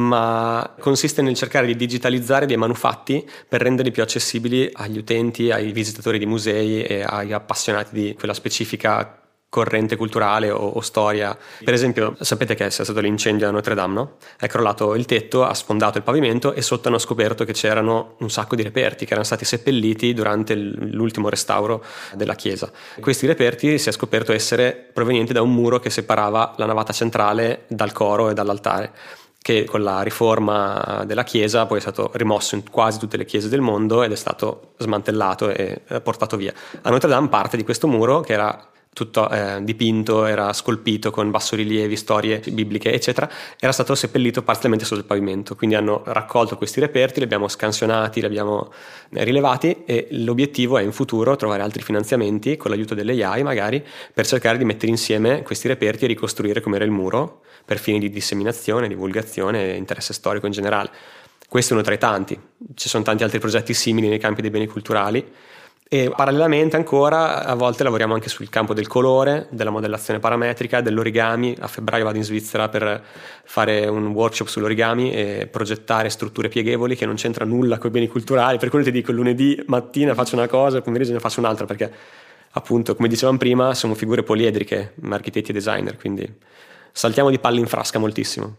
ma consiste nel cercare di digitalizzare dei manufatti per renderli più accessibili agli utenti, ai visitatori di musei e agli appassionati di quella specifica corrente culturale o, o storia. Per esempio, sapete che è stato l'incendio a Notre Dame, no? È crollato il tetto, ha sfondato il pavimento e sotto hanno scoperto che c'erano un sacco di reperti che erano stati seppelliti durante l'ultimo restauro della chiesa. Questi reperti si è scoperto essere provenienti da un muro che separava la navata centrale dal coro e dall'altare, che con la riforma della chiesa poi è stato rimosso in quasi tutte le chiese del mondo ed è stato smantellato e portato via. A Notre Dame parte di questo muro, che era tutto eh, dipinto, era scolpito con bassorilievi, storie bibliche eccetera, era stato seppellito parzialmente sotto il pavimento, quindi hanno raccolto questi reperti, li abbiamo scansionati, li abbiamo rilevati, e l'obiettivo è in futuro trovare altri finanziamenti con l'aiuto delle A I magari per cercare di mettere insieme questi reperti e ricostruire come era il muro per fini di disseminazione, divulgazione e interesse storico in generale. Questo è uno tra i tanti, ci sono tanti altri progetti simili nei campi dei beni culturali. E parallelamente ancora a volte lavoriamo anche sul campo del colore, della modellazione parametrica, dell'origami. A febbraio vado in Svizzera per fare un workshop sull'origami e progettare strutture pieghevoli che non c'entra nulla con i beni culturali, per quello ti dico, lunedì mattina faccio una cosa, il pomeriggio ne faccio un'altra, perché appunto, come dicevamo prima, siamo figure poliedriche, architetti e designer, quindi saltiamo di palla in frasca moltissimo.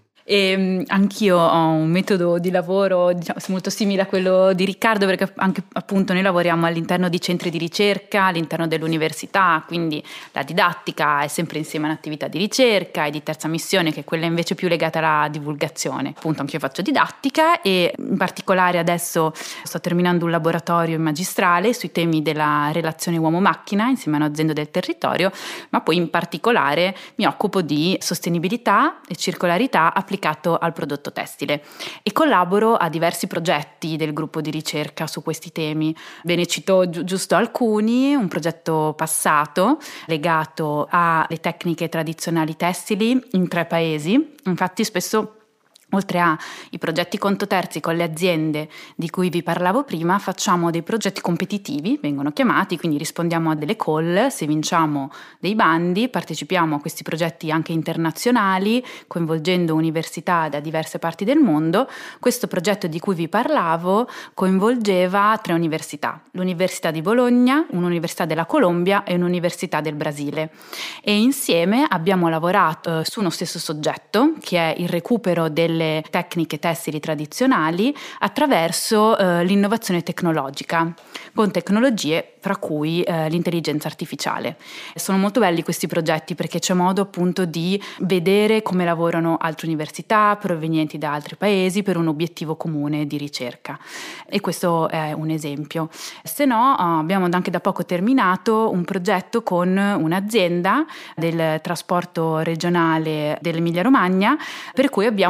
E anch'io ho un metodo di lavoro, diciamo, molto simile a quello di Riccardo, perché anche appunto noi lavoriamo all'interno di centri di ricerca, all'interno dell'università, quindi la didattica è sempre insieme a un'attività di ricerca e di terza missione, che è quella invece più legata alla divulgazione. Appunto anch'io faccio didattica e in particolare adesso sto terminando un laboratorio in magistrale sui temi della relazione uomo-macchina insieme a un'azienda del territorio, ma poi in particolare mi occupo di sostenibilità e circolarità applicata applicato al prodotto tessile e collaboro a diversi progetti del gruppo di ricerca su questi temi. Ve ne cito gi- giusto alcuni: un progetto passato legato alle tecniche tradizionali tessili in tre paesi. Infatti spesso, oltre ai progetti conto terzi con le aziende di cui vi parlavo prima, facciamo dei progetti competitivi, vengono chiamati, quindi rispondiamo a delle call, se vinciamo dei bandi partecipiamo a questi progetti anche internazionali, coinvolgendo università da diverse parti del mondo. Questo progetto di cui vi parlavo coinvolgeva tre università: l'Università di Bologna, un'università della Colombia e un'università del Brasile, e insieme abbiamo lavorato eh, su uno stesso soggetto, che è il recupero delle tecniche tessili tradizionali attraverso eh, l'innovazione tecnologica, con tecnologie fra cui eh, l'intelligenza artificiale. Sono molto belli questi progetti perché c'è modo appunto di vedere come lavorano altre università provenienti da altri paesi per un obiettivo comune di ricerca, e questo è un esempio. Se no, abbiamo anche da poco terminato un progetto con un'azienda del trasporto regionale dell'Emilia Romagna, per cui abbiamo disegnato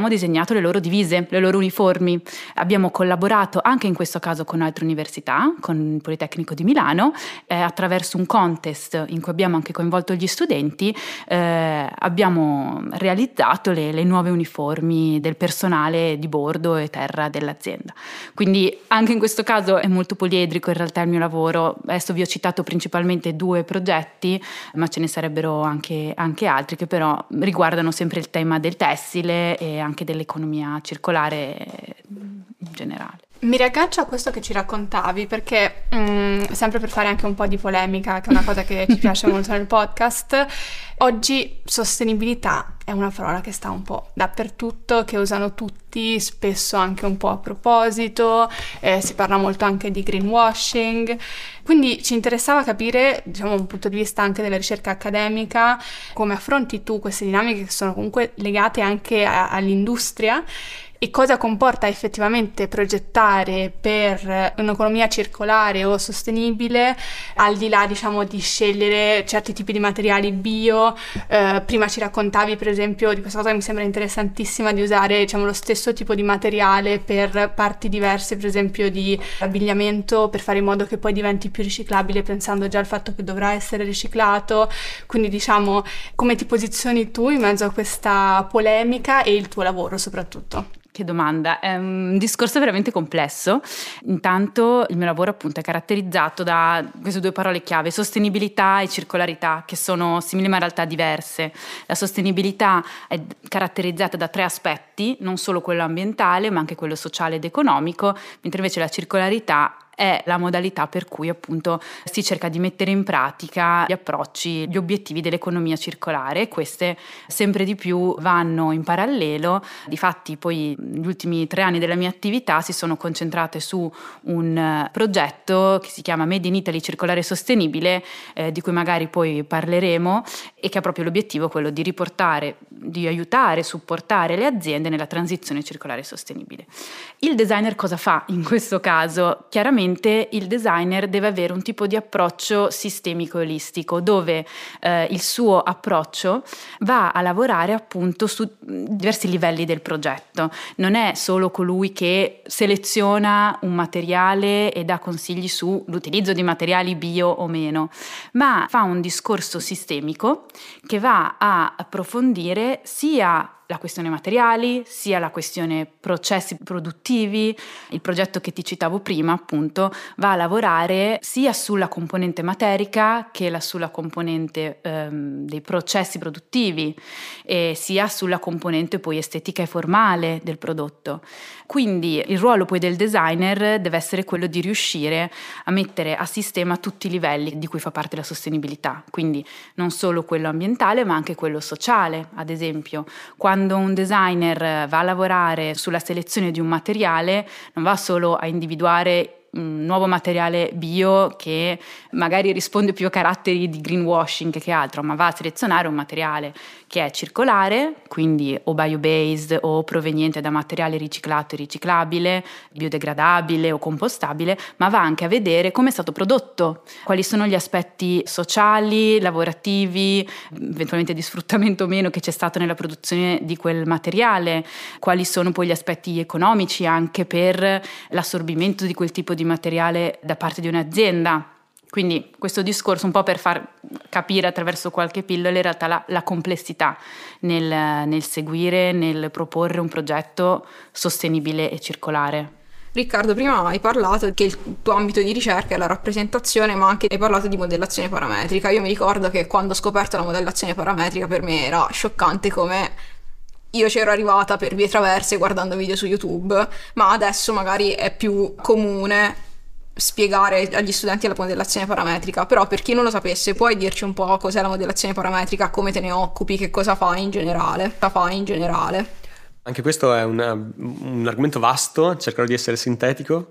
disegnato le loro divise, le loro uniformi. Abbiamo collaborato anche in questo caso con altre università, con il Politecnico di Milano, eh, attraverso un contest in cui abbiamo anche coinvolto gli studenti, eh, abbiamo realizzato le, le nuove uniformi del personale di bordo e terra dell'azienda. Quindi anche in questo caso è molto poliedrico in realtà il mio lavoro. Adesso vi ho citato principalmente due progetti, ma ce ne sarebbero anche, anche altri che però riguardano sempre il tema del tessile e anche dell'economia circolare in generale. Mi riaggancio a questo che ci raccontavi perché, mh, sempre per fare anche un po' di polemica, che è una cosa che ci piace molto nel podcast, oggi sostenibilità è una parola che sta un po' dappertutto, che usano tutti, spesso anche un po' a proposito, eh, si parla molto anche di greenwashing, quindi ci interessava capire, diciamo, un punto di vista anche della ricerca accademica, come affronti tu queste dinamiche che sono comunque legate anche a, all'industria, e cosa comporta effettivamente progettare per un'economia circolare o sostenibile, al di là, diciamo, di scegliere certi tipi di materiali bio. Eh, prima ci raccontavi, per esempio, di questa cosa che mi sembra interessantissima, di usare, diciamo, lo stesso tipo di materiale per parti diverse, per esempio di abbigliamento, per fare in modo che poi diventi più riciclabile, pensando già al fatto che dovrà essere riciclato. Quindi, diciamo, come ti posizioni tu in mezzo a questa polemica e il tuo lavoro soprattutto? Che domanda, è un discorso veramente complesso. Intanto il mio lavoro appunto è caratterizzato da queste due parole chiave, sostenibilità e circolarità, che sono simili ma in realtà diverse. La sostenibilità è caratterizzata da tre aspetti, non solo quello ambientale ma anche quello sociale ed economico, mentre invece la circolarità è la modalità per cui appunto si cerca di mettere in pratica gli approcci, gli obiettivi dell'economia circolare. Queste sempre di più vanno in parallelo. Difatti poi gli ultimi tre anni della mia attività si sono concentrate su un progetto che si chiama Made in Italy Circolare Sostenibile, eh, di cui magari poi parleremo, e che ha proprio l'obiettivo quello di riportare, di aiutare, supportare le aziende nella transizione circolare sostenibile. Il designer cosa fa in questo caso? Chiaramente il designer deve avere un tipo di approccio sistemico e olistico, dove eh, il suo approccio va a lavorare appunto su diversi livelli del progetto. Non è solo colui che seleziona un materiale e dà consigli sull'utilizzo di materiali bio o meno, ma fa un discorso sistemico che va a approfondire sia la questione materiali, sia la questione processi produttivi. Il progetto che ti citavo prima, appunto, va a lavorare sia sulla componente materica che la, sulla componente ehm, dei processi produttivi, e sia sulla componente poi estetica e formale del prodotto. Quindi il ruolo poi del designer deve essere quello di riuscire a mettere a sistema tutti i livelli di cui fa parte la sostenibilità, quindi non solo quello ambientale ma anche quello sociale. Ad esempio, quando un designer va a lavorare sulla selezione di un materiale, non va solo a individuare un nuovo materiale bio che magari risponde più a caratteri di greenwashing che altro, ma va a selezionare un materiale che è circolare, quindi o bio-based o proveniente da materiale riciclato e riciclabile, biodegradabile o compostabile, ma va anche a vedere come è stato prodotto, quali sono gli aspetti sociali, lavorativi, eventualmente di sfruttamento o meno che c'è stato nella produzione di quel materiale, quali sono poi gli aspetti economici anche per l'assorbimento di quel tipo di materiale da parte di un'azienda. Quindi questo discorso un po' per far capire attraverso qualche pillola in realtà la, la complessità nel, nel seguire, nel proporre un progetto sostenibile e circolare. Riccardo, prima hai parlato che il tuo ambito di ricerca è la rappresentazione, ma anche hai parlato di modellazione parametrica. Io mi ricordo che quando ho scoperto la modellazione parametrica per me era scioccante come io c'ero arrivata per vie traverse guardando video su YouTube, ma adesso magari è più comune spiegare agli studenti la modellazione parametrica. Però per chi non lo sapesse, puoi dirci un po' cos'è la modellazione parametrica, come te ne occupi, che cosa fai in generale? Cosa fai in generale? Anche questo è una, un argomento vasto, cercherò di essere sintetico.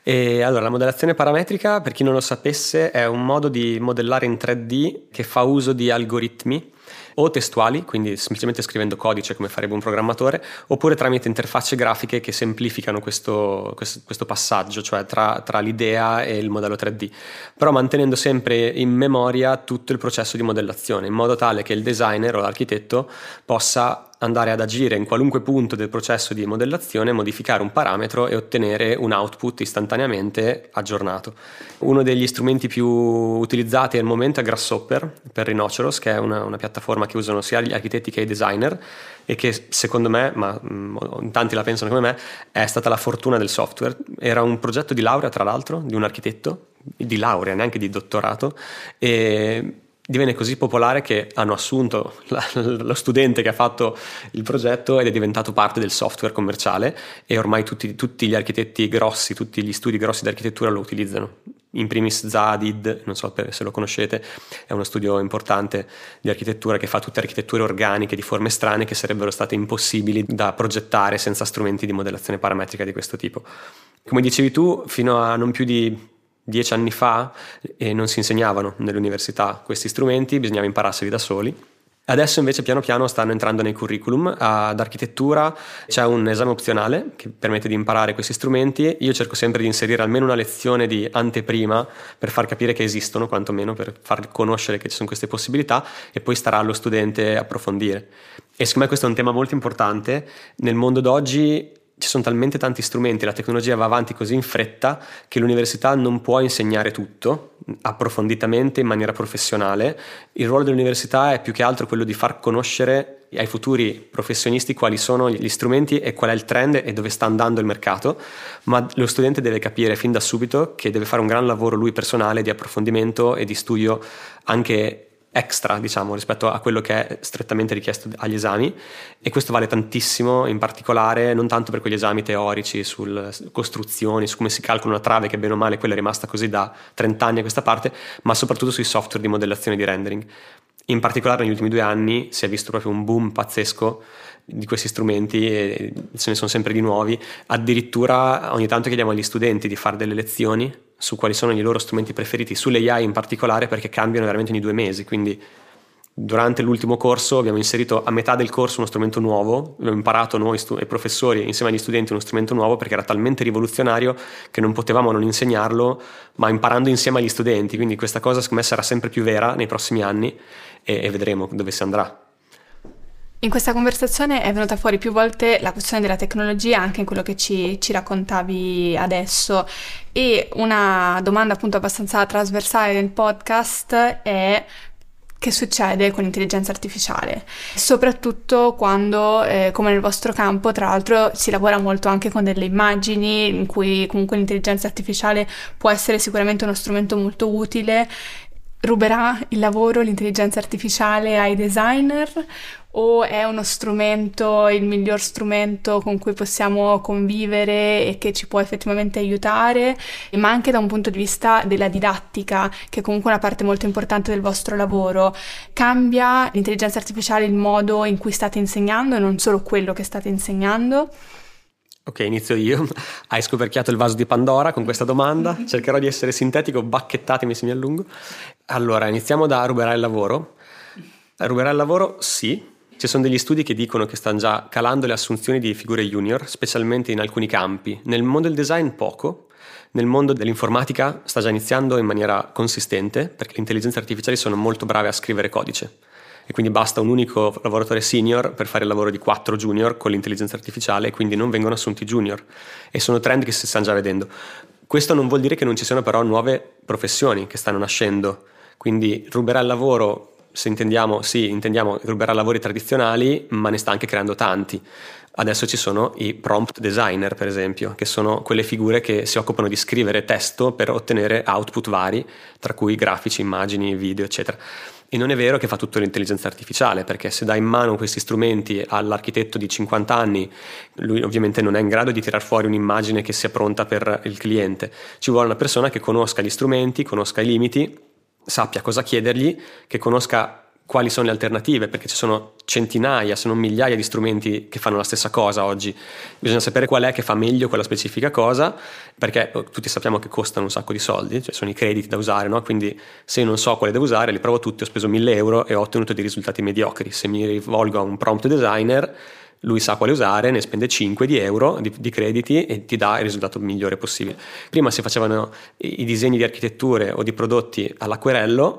E allora, la modellazione parametrica, per chi non lo sapesse, è un modo di modellare in tre D che fa uso di algoritmi o testuali, quindi semplicemente scrivendo codice come farebbe un programmatore, oppure tramite interfacce grafiche che semplificano questo, questo, questo passaggio, cioè tra, tra l'idea e il modello tre D, però mantenendo sempre in memoria tutto il processo di modellazione, in modo tale che il designer o l'architetto possa andare ad agire in qualunque punto del processo di modellazione, modificare un parametro e ottenere un output istantaneamente aggiornato. Uno degli strumenti più utilizzati al momento è Grasshopper per Rhinoceros, che è una, una piattaforma che usano sia gli architetti che i designer e che secondo me, ma mh, tanti la pensano come me, è stata la fortuna del software. Era un progetto di laurea, tra l'altro, di un architetto, di laurea, neanche di dottorato, e divenne così popolare che hanno assunto la, lo studente che ha fatto il progetto ed è diventato parte del software commerciale, e ormai tutti, tutti gli architetti grossi, tutti gli studi grossi di architettura lo utilizzano. In primis Zadid, non so se lo conoscete, è uno studio importante di architettura che fa tutte architetture organiche di forme strane che sarebbero state impossibili da progettare senza strumenti di modellazione parametrica di questo tipo. Come dicevi tu, fino a non più di dieci anni fa eh, non si insegnavano nell'università questi strumenti, bisognava impararseli da soli. Adesso invece piano piano stanno entrando nei curriculum. Ad architettura c'è un esame opzionale che permette di imparare questi strumenti. Io cerco sempre di inserire almeno una lezione di anteprima per far capire che esistono, quantomeno per far conoscere che ci sono queste possibilità, e poi starà allo studente approfondire. E secondo me questo è un tema molto importante. Nel mondo d'oggi ci sono talmente tanti strumenti, la tecnologia va avanti così in fretta che l'università non può insegnare tutto approfonditamente in maniera professionale. Il ruolo dell'università è più che altro quello di far conoscere ai futuri professionisti quali sono gli strumenti e qual è il trend e dove sta andando il mercato, ma lo studente deve capire fin da subito che deve fare un gran lavoro lui personale di approfondimento e di studio anche extra, diciamo, rispetto a quello che è strettamente richiesto agli esami, e questo vale tantissimo, in particolare non tanto per quegli esami teorici sulle costruzioni, su come si calcola una trave, che bene o male quella è rimasta così da trenta anni a questa parte, ma soprattutto sui software di modellazione di rendering. In particolare negli ultimi due anni si è visto proprio un boom pazzesco di questi strumenti e ce ne sono sempre di nuovi. Addirittura ogni tanto chiediamo agli studenti di fare delle lezioni su quali sono i loro strumenti preferiti, sulle A I in particolare, perché cambiano veramente ogni due mesi. Quindi durante l'ultimo corso abbiamo inserito a metà del corso uno strumento nuovo, abbiamo imparato noi stu- e professori insieme agli studenti uno strumento nuovo perché era talmente rivoluzionario che non potevamo non insegnarlo, ma imparando insieme agli studenti. Quindi questa cosa secondo me sarà sempre più vera nei prossimi anni e, e vedremo dove si andrà. In questa conversazione è venuta fuori più volte la questione della tecnologia, anche in quello che ci, ci raccontavi adesso, e una domanda appunto abbastanza trasversale del podcast è: che succede con l'intelligenza artificiale? Soprattutto quando, eh, come nel vostro campo, tra l'altro si lavora molto anche con delle immagini, in cui comunque l'intelligenza artificiale può essere sicuramente uno strumento molto utile. Ruberà il lavoro l'intelligenza artificiale ai designer, o è uno strumento, il miglior strumento con cui possiamo convivere e che ci può effettivamente aiutare, ma anche da un punto di vista della didattica, che è comunque una parte molto importante del vostro lavoro? Cambia l'intelligenza artificiale il modo in cui state insegnando e non solo quello che state insegnando? Ok, inizio io. Hai scoperchiato il vaso di Pandora con questa domanda. Cercherò di essere sintetico, bacchettatemi se mi allungo. Allora, iniziamo da ruberà il lavoro. Ruberà il lavoro, sì. Ci sono degli studi che dicono che stanno già calando le assunzioni di figure junior, specialmente in alcuni campi. Nel mondo del design poco, nel mondo dell'informatica sta già iniziando in maniera consistente, perché le intelligenze artificiali sono molto brave a scrivere codice. E quindi basta un unico lavoratore senior per fare il lavoro di quattro junior con l'intelligenza artificiale, e quindi non vengono assunti junior. E sono trend che si stanno già vedendo. Questo non vuol dire che non ci siano però nuove professioni che stanno nascendo. Quindi ruberà il lavoro, se intendiamo, sì, intendiamo ruberà lavori tradizionali, ma ne sta anche creando tanti. Adesso ci sono i prompt designer, per esempio, che sono quelle figure che si occupano di scrivere testo per ottenere output vari, tra cui grafici, immagini, video, eccetera. E non è vero che fa tutto l'intelligenza artificiale, perché se dai in mano questi strumenti all'architetto di cinquanta anni, lui ovviamente non è in grado di tirar fuori un'immagine che sia pronta per il cliente. Ci vuole una persona che conosca gli strumenti, conosca i limiti, sappia cosa chiedergli, che conosca quali sono le alternative, perché ci sono centinaia, se non migliaia di strumenti che fanno la stessa cosa oggi. Bisogna sapere qual è che fa meglio quella specifica cosa, perché tutti sappiamo che costano un sacco di soldi, cioè sono i crediti da usare, no? Quindi se io non so quale devo usare, li provo tutti, ho speso mille euro e ho ottenuto dei risultati mediocri. Se mi rivolgo a un prompt designer, lui sa quale usare, ne spende cinque di euro di, di crediti e ti dà il risultato migliore possibile. Prima si facevano i, i disegni di architetture o di prodotti all'acquerello,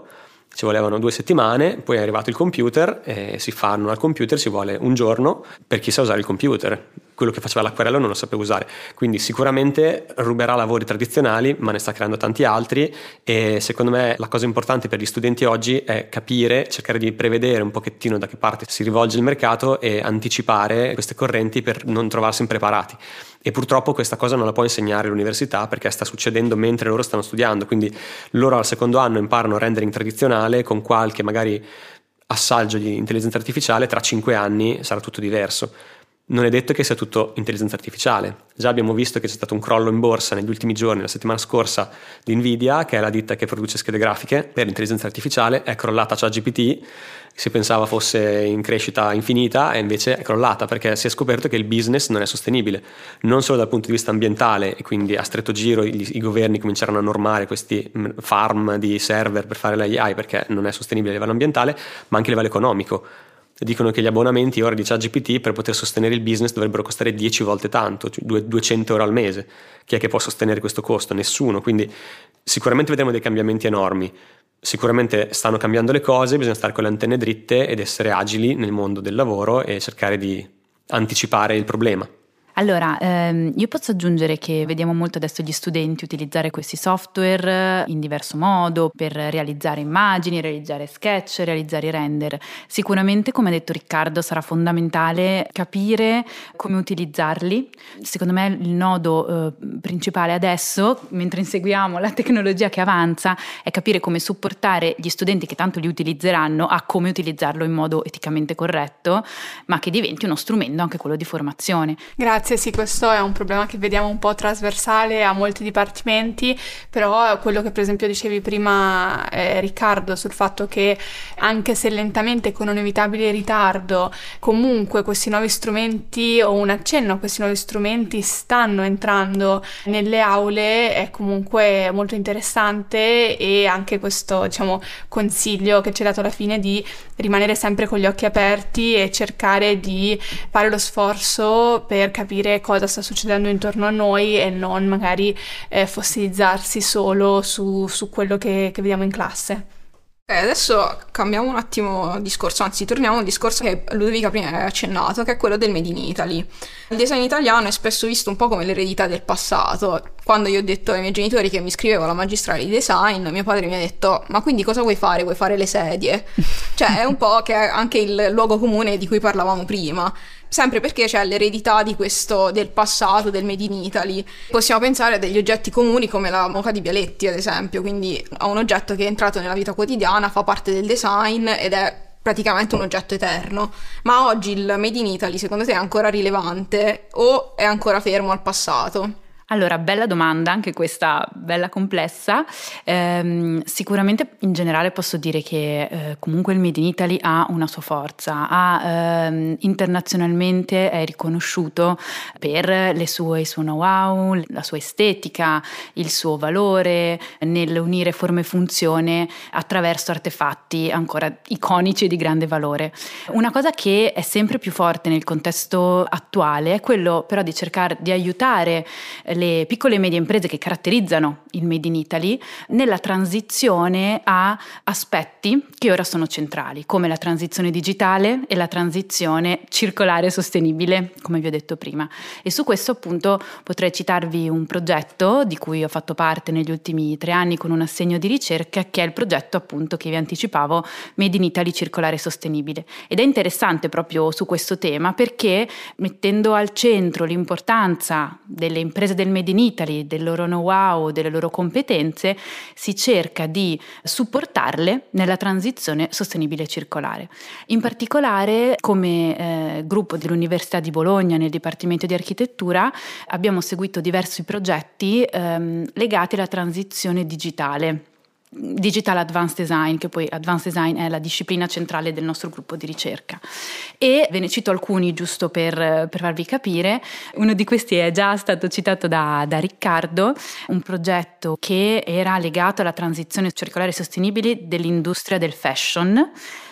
Ci volevano due settimane, poi è arrivato il computer e si fanno al computer, ci vuole un giorno per chi sa usare il computer. Quello che faceva l'acquarello non lo sapeva usare, quindi sicuramente ruberà lavori tradizionali, ma ne sta creando tanti altri, e secondo me la cosa importante per gli studenti oggi è capire, cercare di prevedere un pochettino da che parte si rivolge il mercato e anticipare queste correnti per non trovarsi impreparati. E purtroppo questa cosa non la può insegnare l'università, perché sta succedendo mentre loro stanno studiando, quindi loro al secondo anno imparano rendering tradizionale con qualche magari assaggio di intelligenza artificiale, tra cinque anni sarà tutto diverso. Non è detto che sia tutto intelligenza artificiale. Già abbiamo visto che c'è stato un crollo in borsa negli ultimi giorni, la settimana scorsa, di Nvidia, che è la ditta che produce schede grafiche per l'intelligenza artificiale. È crollata ChatGPT, si pensava fosse in crescita infinita e invece è crollata, perché si è scoperto che il business non è sostenibile, non solo dal punto di vista ambientale, e quindi a stretto giro i, i governi cominciarono a normare questi farm di server per fare l'A I, perché non è sostenibile a livello ambientale, ma anche a livello economico. Dicono che gli abbonamenti ora di ChatGPT per poter sostenere il business dovrebbero costare dieci volte tanto, cioè duecento euro al mese. Chi è che può sostenere questo costo? Nessuno. Quindi sicuramente vedremo dei cambiamenti enormi. Sicuramente stanno cambiando le cose, bisogna stare con le antenne dritte ed essere agili nel mondo del lavoro e cercare di anticipare il problema. Allora, ehm, io posso aggiungere che vediamo molto adesso gli studenti utilizzare questi software in diverso modo per realizzare immagini, realizzare sketch, realizzare render. Sicuramente, come ha detto Riccardo, sarà fondamentale capire come utilizzarli. Secondo me il nodo eh, principale adesso, mentre inseguiamo la tecnologia che avanza, è capire come supportare gli studenti che tanto li utilizzeranno a come utilizzarlo in modo eticamente corretto, ma che diventi uno strumento anche quello di formazione. Grazie. Sì, questo è un problema che vediamo un po' trasversale a molti dipartimenti, però quello che per esempio dicevi prima eh, Riccardo, sul fatto che anche se lentamente con un inevitabile ritardo comunque questi nuovi strumenti o un accenno a questi nuovi strumenti stanno entrando nelle aule, è comunque molto interessante, e anche questo, diciamo, consiglio che ci hai dato alla fine di rimanere sempre con gli occhi aperti e cercare di fare lo sforzo per capire cosa sta succedendo intorno a noi e non magari eh, fossilizzarsi solo su, su quello che, che vediamo in classe. Okay, adesso cambiamo un attimo discorso, anzi torniamo a un discorso che Ludovica prima aveva accennato, che è quello del Made in Italy. Il design italiano è spesso visto un po' come l'eredità del passato. Quando io ho detto ai miei genitori che mi iscrivevo alla magistrale di design, mio padre mi ha detto: ma quindi cosa vuoi fare? Vuoi fare le sedie? Cioè è un po' che è anche il luogo comune di cui parlavamo prima. Sempre perché c'è l'eredità di questo, del passato, del Made in Italy. Possiamo pensare a degli oggetti comuni come la moka di Bialetti, ad esempio, quindi a un oggetto che è entrato nella vita quotidiana, fa parte del design ed è praticamente un oggetto eterno. Ma oggi il Made in Italy secondo te è ancora rilevante o è ancora fermo al passato? Allora, bella domanda, anche questa bella complessa. Ehm, sicuramente in generale posso dire che eh, comunque il Made in Italy ha una sua forza, ha, ehm, internazionalmente è riconosciuto per le sue, il suo know-how, la sua estetica, il suo valore nell'unire forma e funzione attraverso artefatti ancora iconici e di grande valore. Una cosa che è sempre più forte nel contesto attuale è quello però di cercare di aiutare le piccole e medie imprese che caratterizzano il Made in Italy nella transizione a aspetti che ora sono centrali, come la transizione digitale e la transizione circolare e sostenibile, come vi ho detto prima. E su questo appunto potrei citarvi un progetto di cui ho fatto parte negli ultimi tre anni con un assegno di ricerca, che è il progetto appunto che vi anticipavo, Made in Italy circolare e sostenibile. Ed è interessante proprio su questo tema perché, mettendo al centro l'importanza delle imprese del Made in Italy, del loro know-how, delle loro competenze, si cerca di supportarle nella transizione sostenibile e circolare. In particolare, come eh, gruppo dell'Università di Bologna nel Dipartimento di Architettura, abbiamo seguito diversi progetti ehm, legati alla transizione digitale. Digital Advanced Design, che poi Advanced Design è la disciplina centrale del nostro gruppo di ricerca, e ve ne cito alcuni giusto per, per farvi capire. Uno di questi è già stato citato da, da Riccardo, un progetto che era legato alla transizione circolare e sostenibile dell'industria del fashion,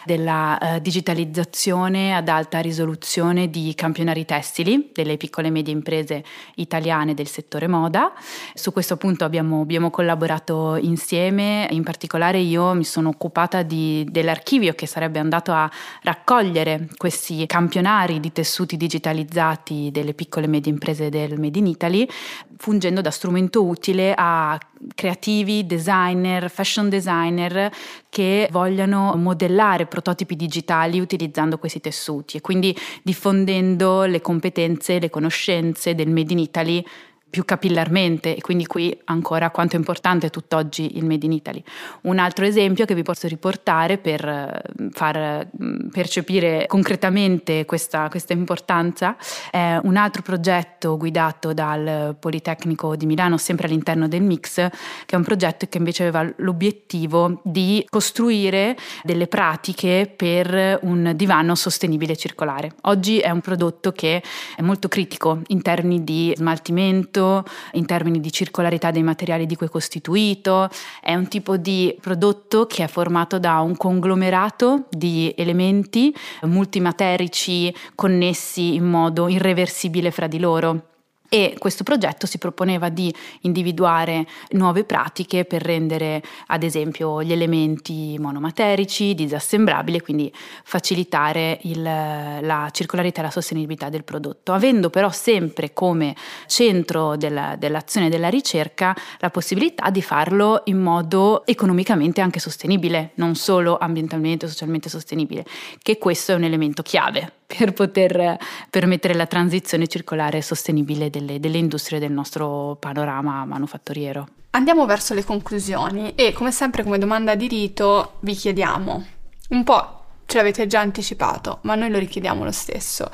della uh, digitalizzazione ad alta risoluzione di campionari tessili delle piccole e medie imprese italiane del settore moda. Su questo punto abbiamo, abbiamo collaborato insieme, in particolare io mi sono occupata di, dell'archivio che sarebbe andato a raccogliere questi campionari di tessuti digitalizzati delle piccole e medie imprese del Made in Italy, fungendo da strumento utile a creativi, designer, fashion designer che vogliano modellare prototipi digitali utilizzando questi tessuti e quindi diffondendo le competenze, le conoscenze del Made in Italy più capillarmente, e quindi qui ancora quanto è importante tutt'oggi il Made in Italy. Un altro esempio che vi posso riportare per far percepire concretamente questa, questa importanza è un altro progetto guidato dal Politecnico di Milano, sempre all'interno del Mix, che è un progetto che invece aveva l'obiettivo di costruire delle pratiche per un divano sostenibile circolare. Oggi è un prodotto che è molto critico in termini di smaltimento, in termini di circolarità dei materiali di cui è costituito. È un tipo di prodotto che è formato da un conglomerato di elementi multimaterici connessi in modo irreversibile fra di loro. E questo progetto si proponeva di individuare nuove pratiche per rendere, ad esempio, gli elementi monomaterici, disassemblabili, quindi facilitare il, la circolarità e la sostenibilità del prodotto, avendo però sempre come centro della, dell'azione della ricerca la possibilità di farlo in modo economicamente anche sostenibile, non solo ambientalmente o socialmente sostenibile, che questo è un elemento chiave per poter permettere la transizione circolare e sostenibile delle, delle industrie del nostro panorama manufatturiero. Andiamo verso le conclusioni e, come sempre, come domanda di rito vi chiediamo, un po' ce l'avete già anticipato, ma noi lo richiediamo lo stesso: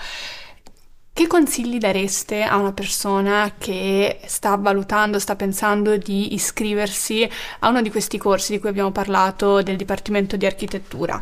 che consigli dareste a una persona che sta valutando, sta pensando di iscriversi a uno di questi corsi di cui abbiamo parlato del Dipartimento di Architettura?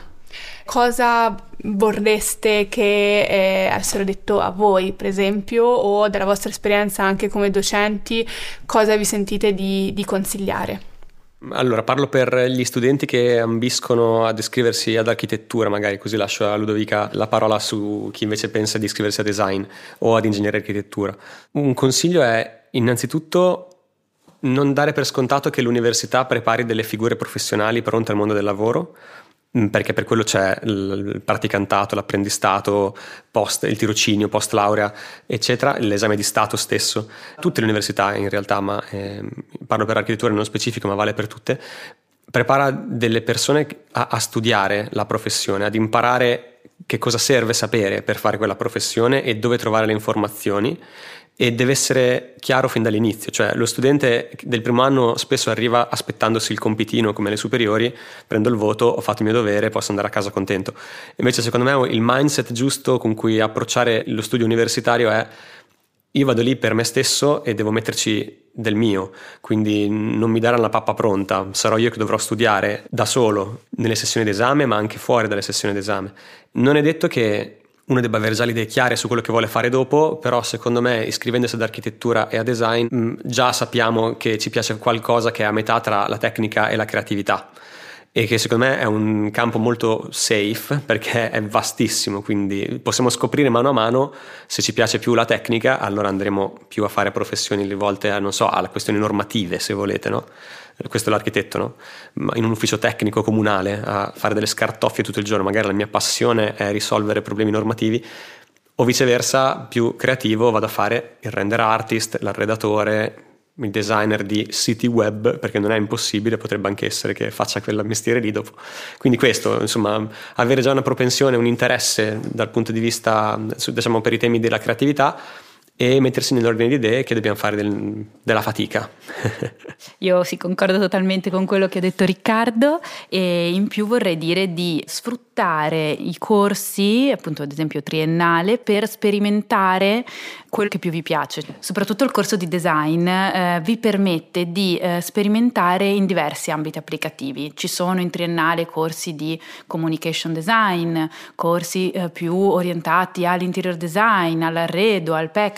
Cosa vorreste che eh, avessero detto a voi, per esempio, o dalla vostra esperienza anche come docenti, cosa vi sentite di, di consigliare? Allora, parlo per gli studenti che ambiscono ad iscriversi ad architettura, magari, così lascio a Ludovica la parola su chi invece pensa di iscriversi a design o ad ingegneria architettura. Un consiglio è, innanzitutto, non dare per scontato che l'università prepari delle figure professionali pronte al mondo del lavoro, perché per quello c'è il praticantato, l'apprendistato, post, il tirocinio, post laurea, eccetera, l'esame di Stato stesso. Tutte le università in realtà, ma eh, parlo per architettura nello specifico, ma vale per tutte, prepara delle persone a, a studiare la professione, ad imparare che cosa serve sapere per fare quella professione e dove trovare le informazioni. E deve essere chiaro fin dall'inizio, cioè lo studente del primo anno spesso arriva aspettandosi il compitino come le superiori, prendo il voto, ho fatto il mio dovere, posso andare a casa contento. Invece secondo me il mindset giusto con cui approcciare lo studio universitario è: io vado lì per me stesso e devo metterci del mio, quindi non mi daranno la pappa pronta, sarò io che dovrò studiare da solo nelle sessioni d'esame, ma anche fuori dalle sessioni d'esame. Non è detto che uno debba avere già le idee chiare su quello che vuole fare dopo, però secondo me iscrivendosi ad architettura e a design già sappiamo che ci piace qualcosa che è a metà tra la tecnica e la creatività, e che secondo me è un campo molto safe perché è vastissimo, quindi possiamo scoprire mano a mano. Se ci piace più la tecnica, allora andremo più a fare professioni rivolte a, non so, alle questioni normative, se volete, no? Questo è l'architetto, no? In un ufficio tecnico comunale a fare delle scartoffie tutto il giorno, magari la mia passione è risolvere problemi normativi, o viceversa, più creativo, vado a fare il render artist, l'arredatore, il designer di siti web, perché non è impossibile, potrebbe anche essere che faccia quel mestiere lì dopo. Quindi questo, insomma, avere già una propensione, un interesse dal punto di vista, diciamo, per i temi della creatività, e mettersi nell'ordine di idee che dobbiamo fare del, della fatica. Io sì, concordo totalmente con quello che ha detto Riccardo, e in più vorrei dire di sfruttare i corsi, appunto ad esempio triennale, per sperimentare quello che più vi piace. Soprattutto il corso di design eh, vi permette di eh, sperimentare in diversi ambiti applicativi. Ci sono in triennale corsi di communication design, corsi eh, più orientati all'interior design, all'arredo, al packaging,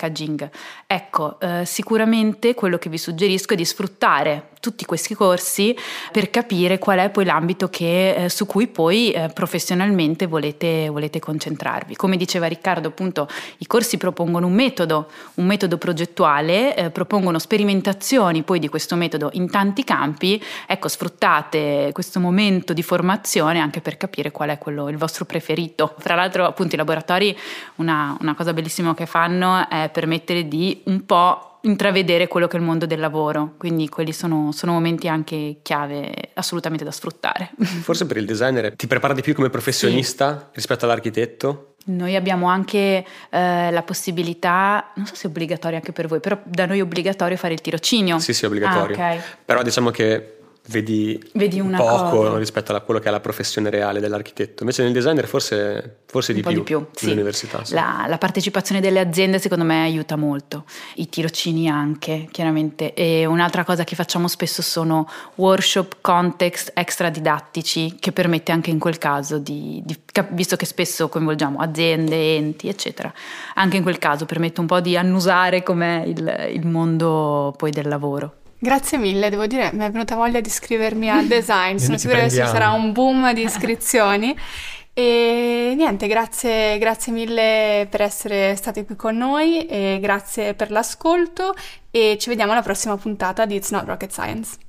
packaging. Ecco, eh, sicuramente quello che vi suggerisco è di sfruttare tutti questi corsi per capire qual è poi l'ambito che, eh, su cui poi eh, professionalmente volete, volete concentrarvi. Come diceva Riccardo, appunto, i corsi propongono un metodo, un metodo progettuale, eh, propongono sperimentazioni poi di questo metodo in tanti campi. Ecco, sfruttate questo momento di formazione anche per capire qual è quello il vostro preferito. Fra l'altro, appunto, i laboratori, una, una cosa bellissima che fanno è permettere di un po' intravedere quello che è il mondo del lavoro, quindi quelli sono, sono momenti anche chiave assolutamente da sfruttare. Forse per il designer ti prepara di più come professionista sì. rispetto all'architetto? Noi abbiamo anche eh, la possibilità, non so se è obbligatorio anche per voi, però da noi è obbligatorio fare il tirocinio. Sì, sì, è obbligatorio. Ah, okay. Però diciamo che vedi, vedi una poco cosa rispetto a quello che è la professione reale dell'architetto. Invece nel designer forse, forse di, un po' più, di più sì. nell'università. Sì. La, la partecipazione delle aziende secondo me aiuta molto, i tirocini anche chiaramente, e un'altra cosa che facciamo spesso sono workshop, context extra didattici, che permette anche in quel caso di, di visto che spesso coinvolgiamo aziende, enti eccetera, anche in quel caso permette un po' di annusare com'è il, il mondo poi del lavoro. Grazie mille, devo dire, mi è venuta voglia di iscrivermi a design, sono sicura che ci sarà un boom di iscrizioni. E niente, grazie, grazie mille per essere stati qui con noi e grazie per l'ascolto e ci vediamo alla prossima puntata di It's Not Rocket Science.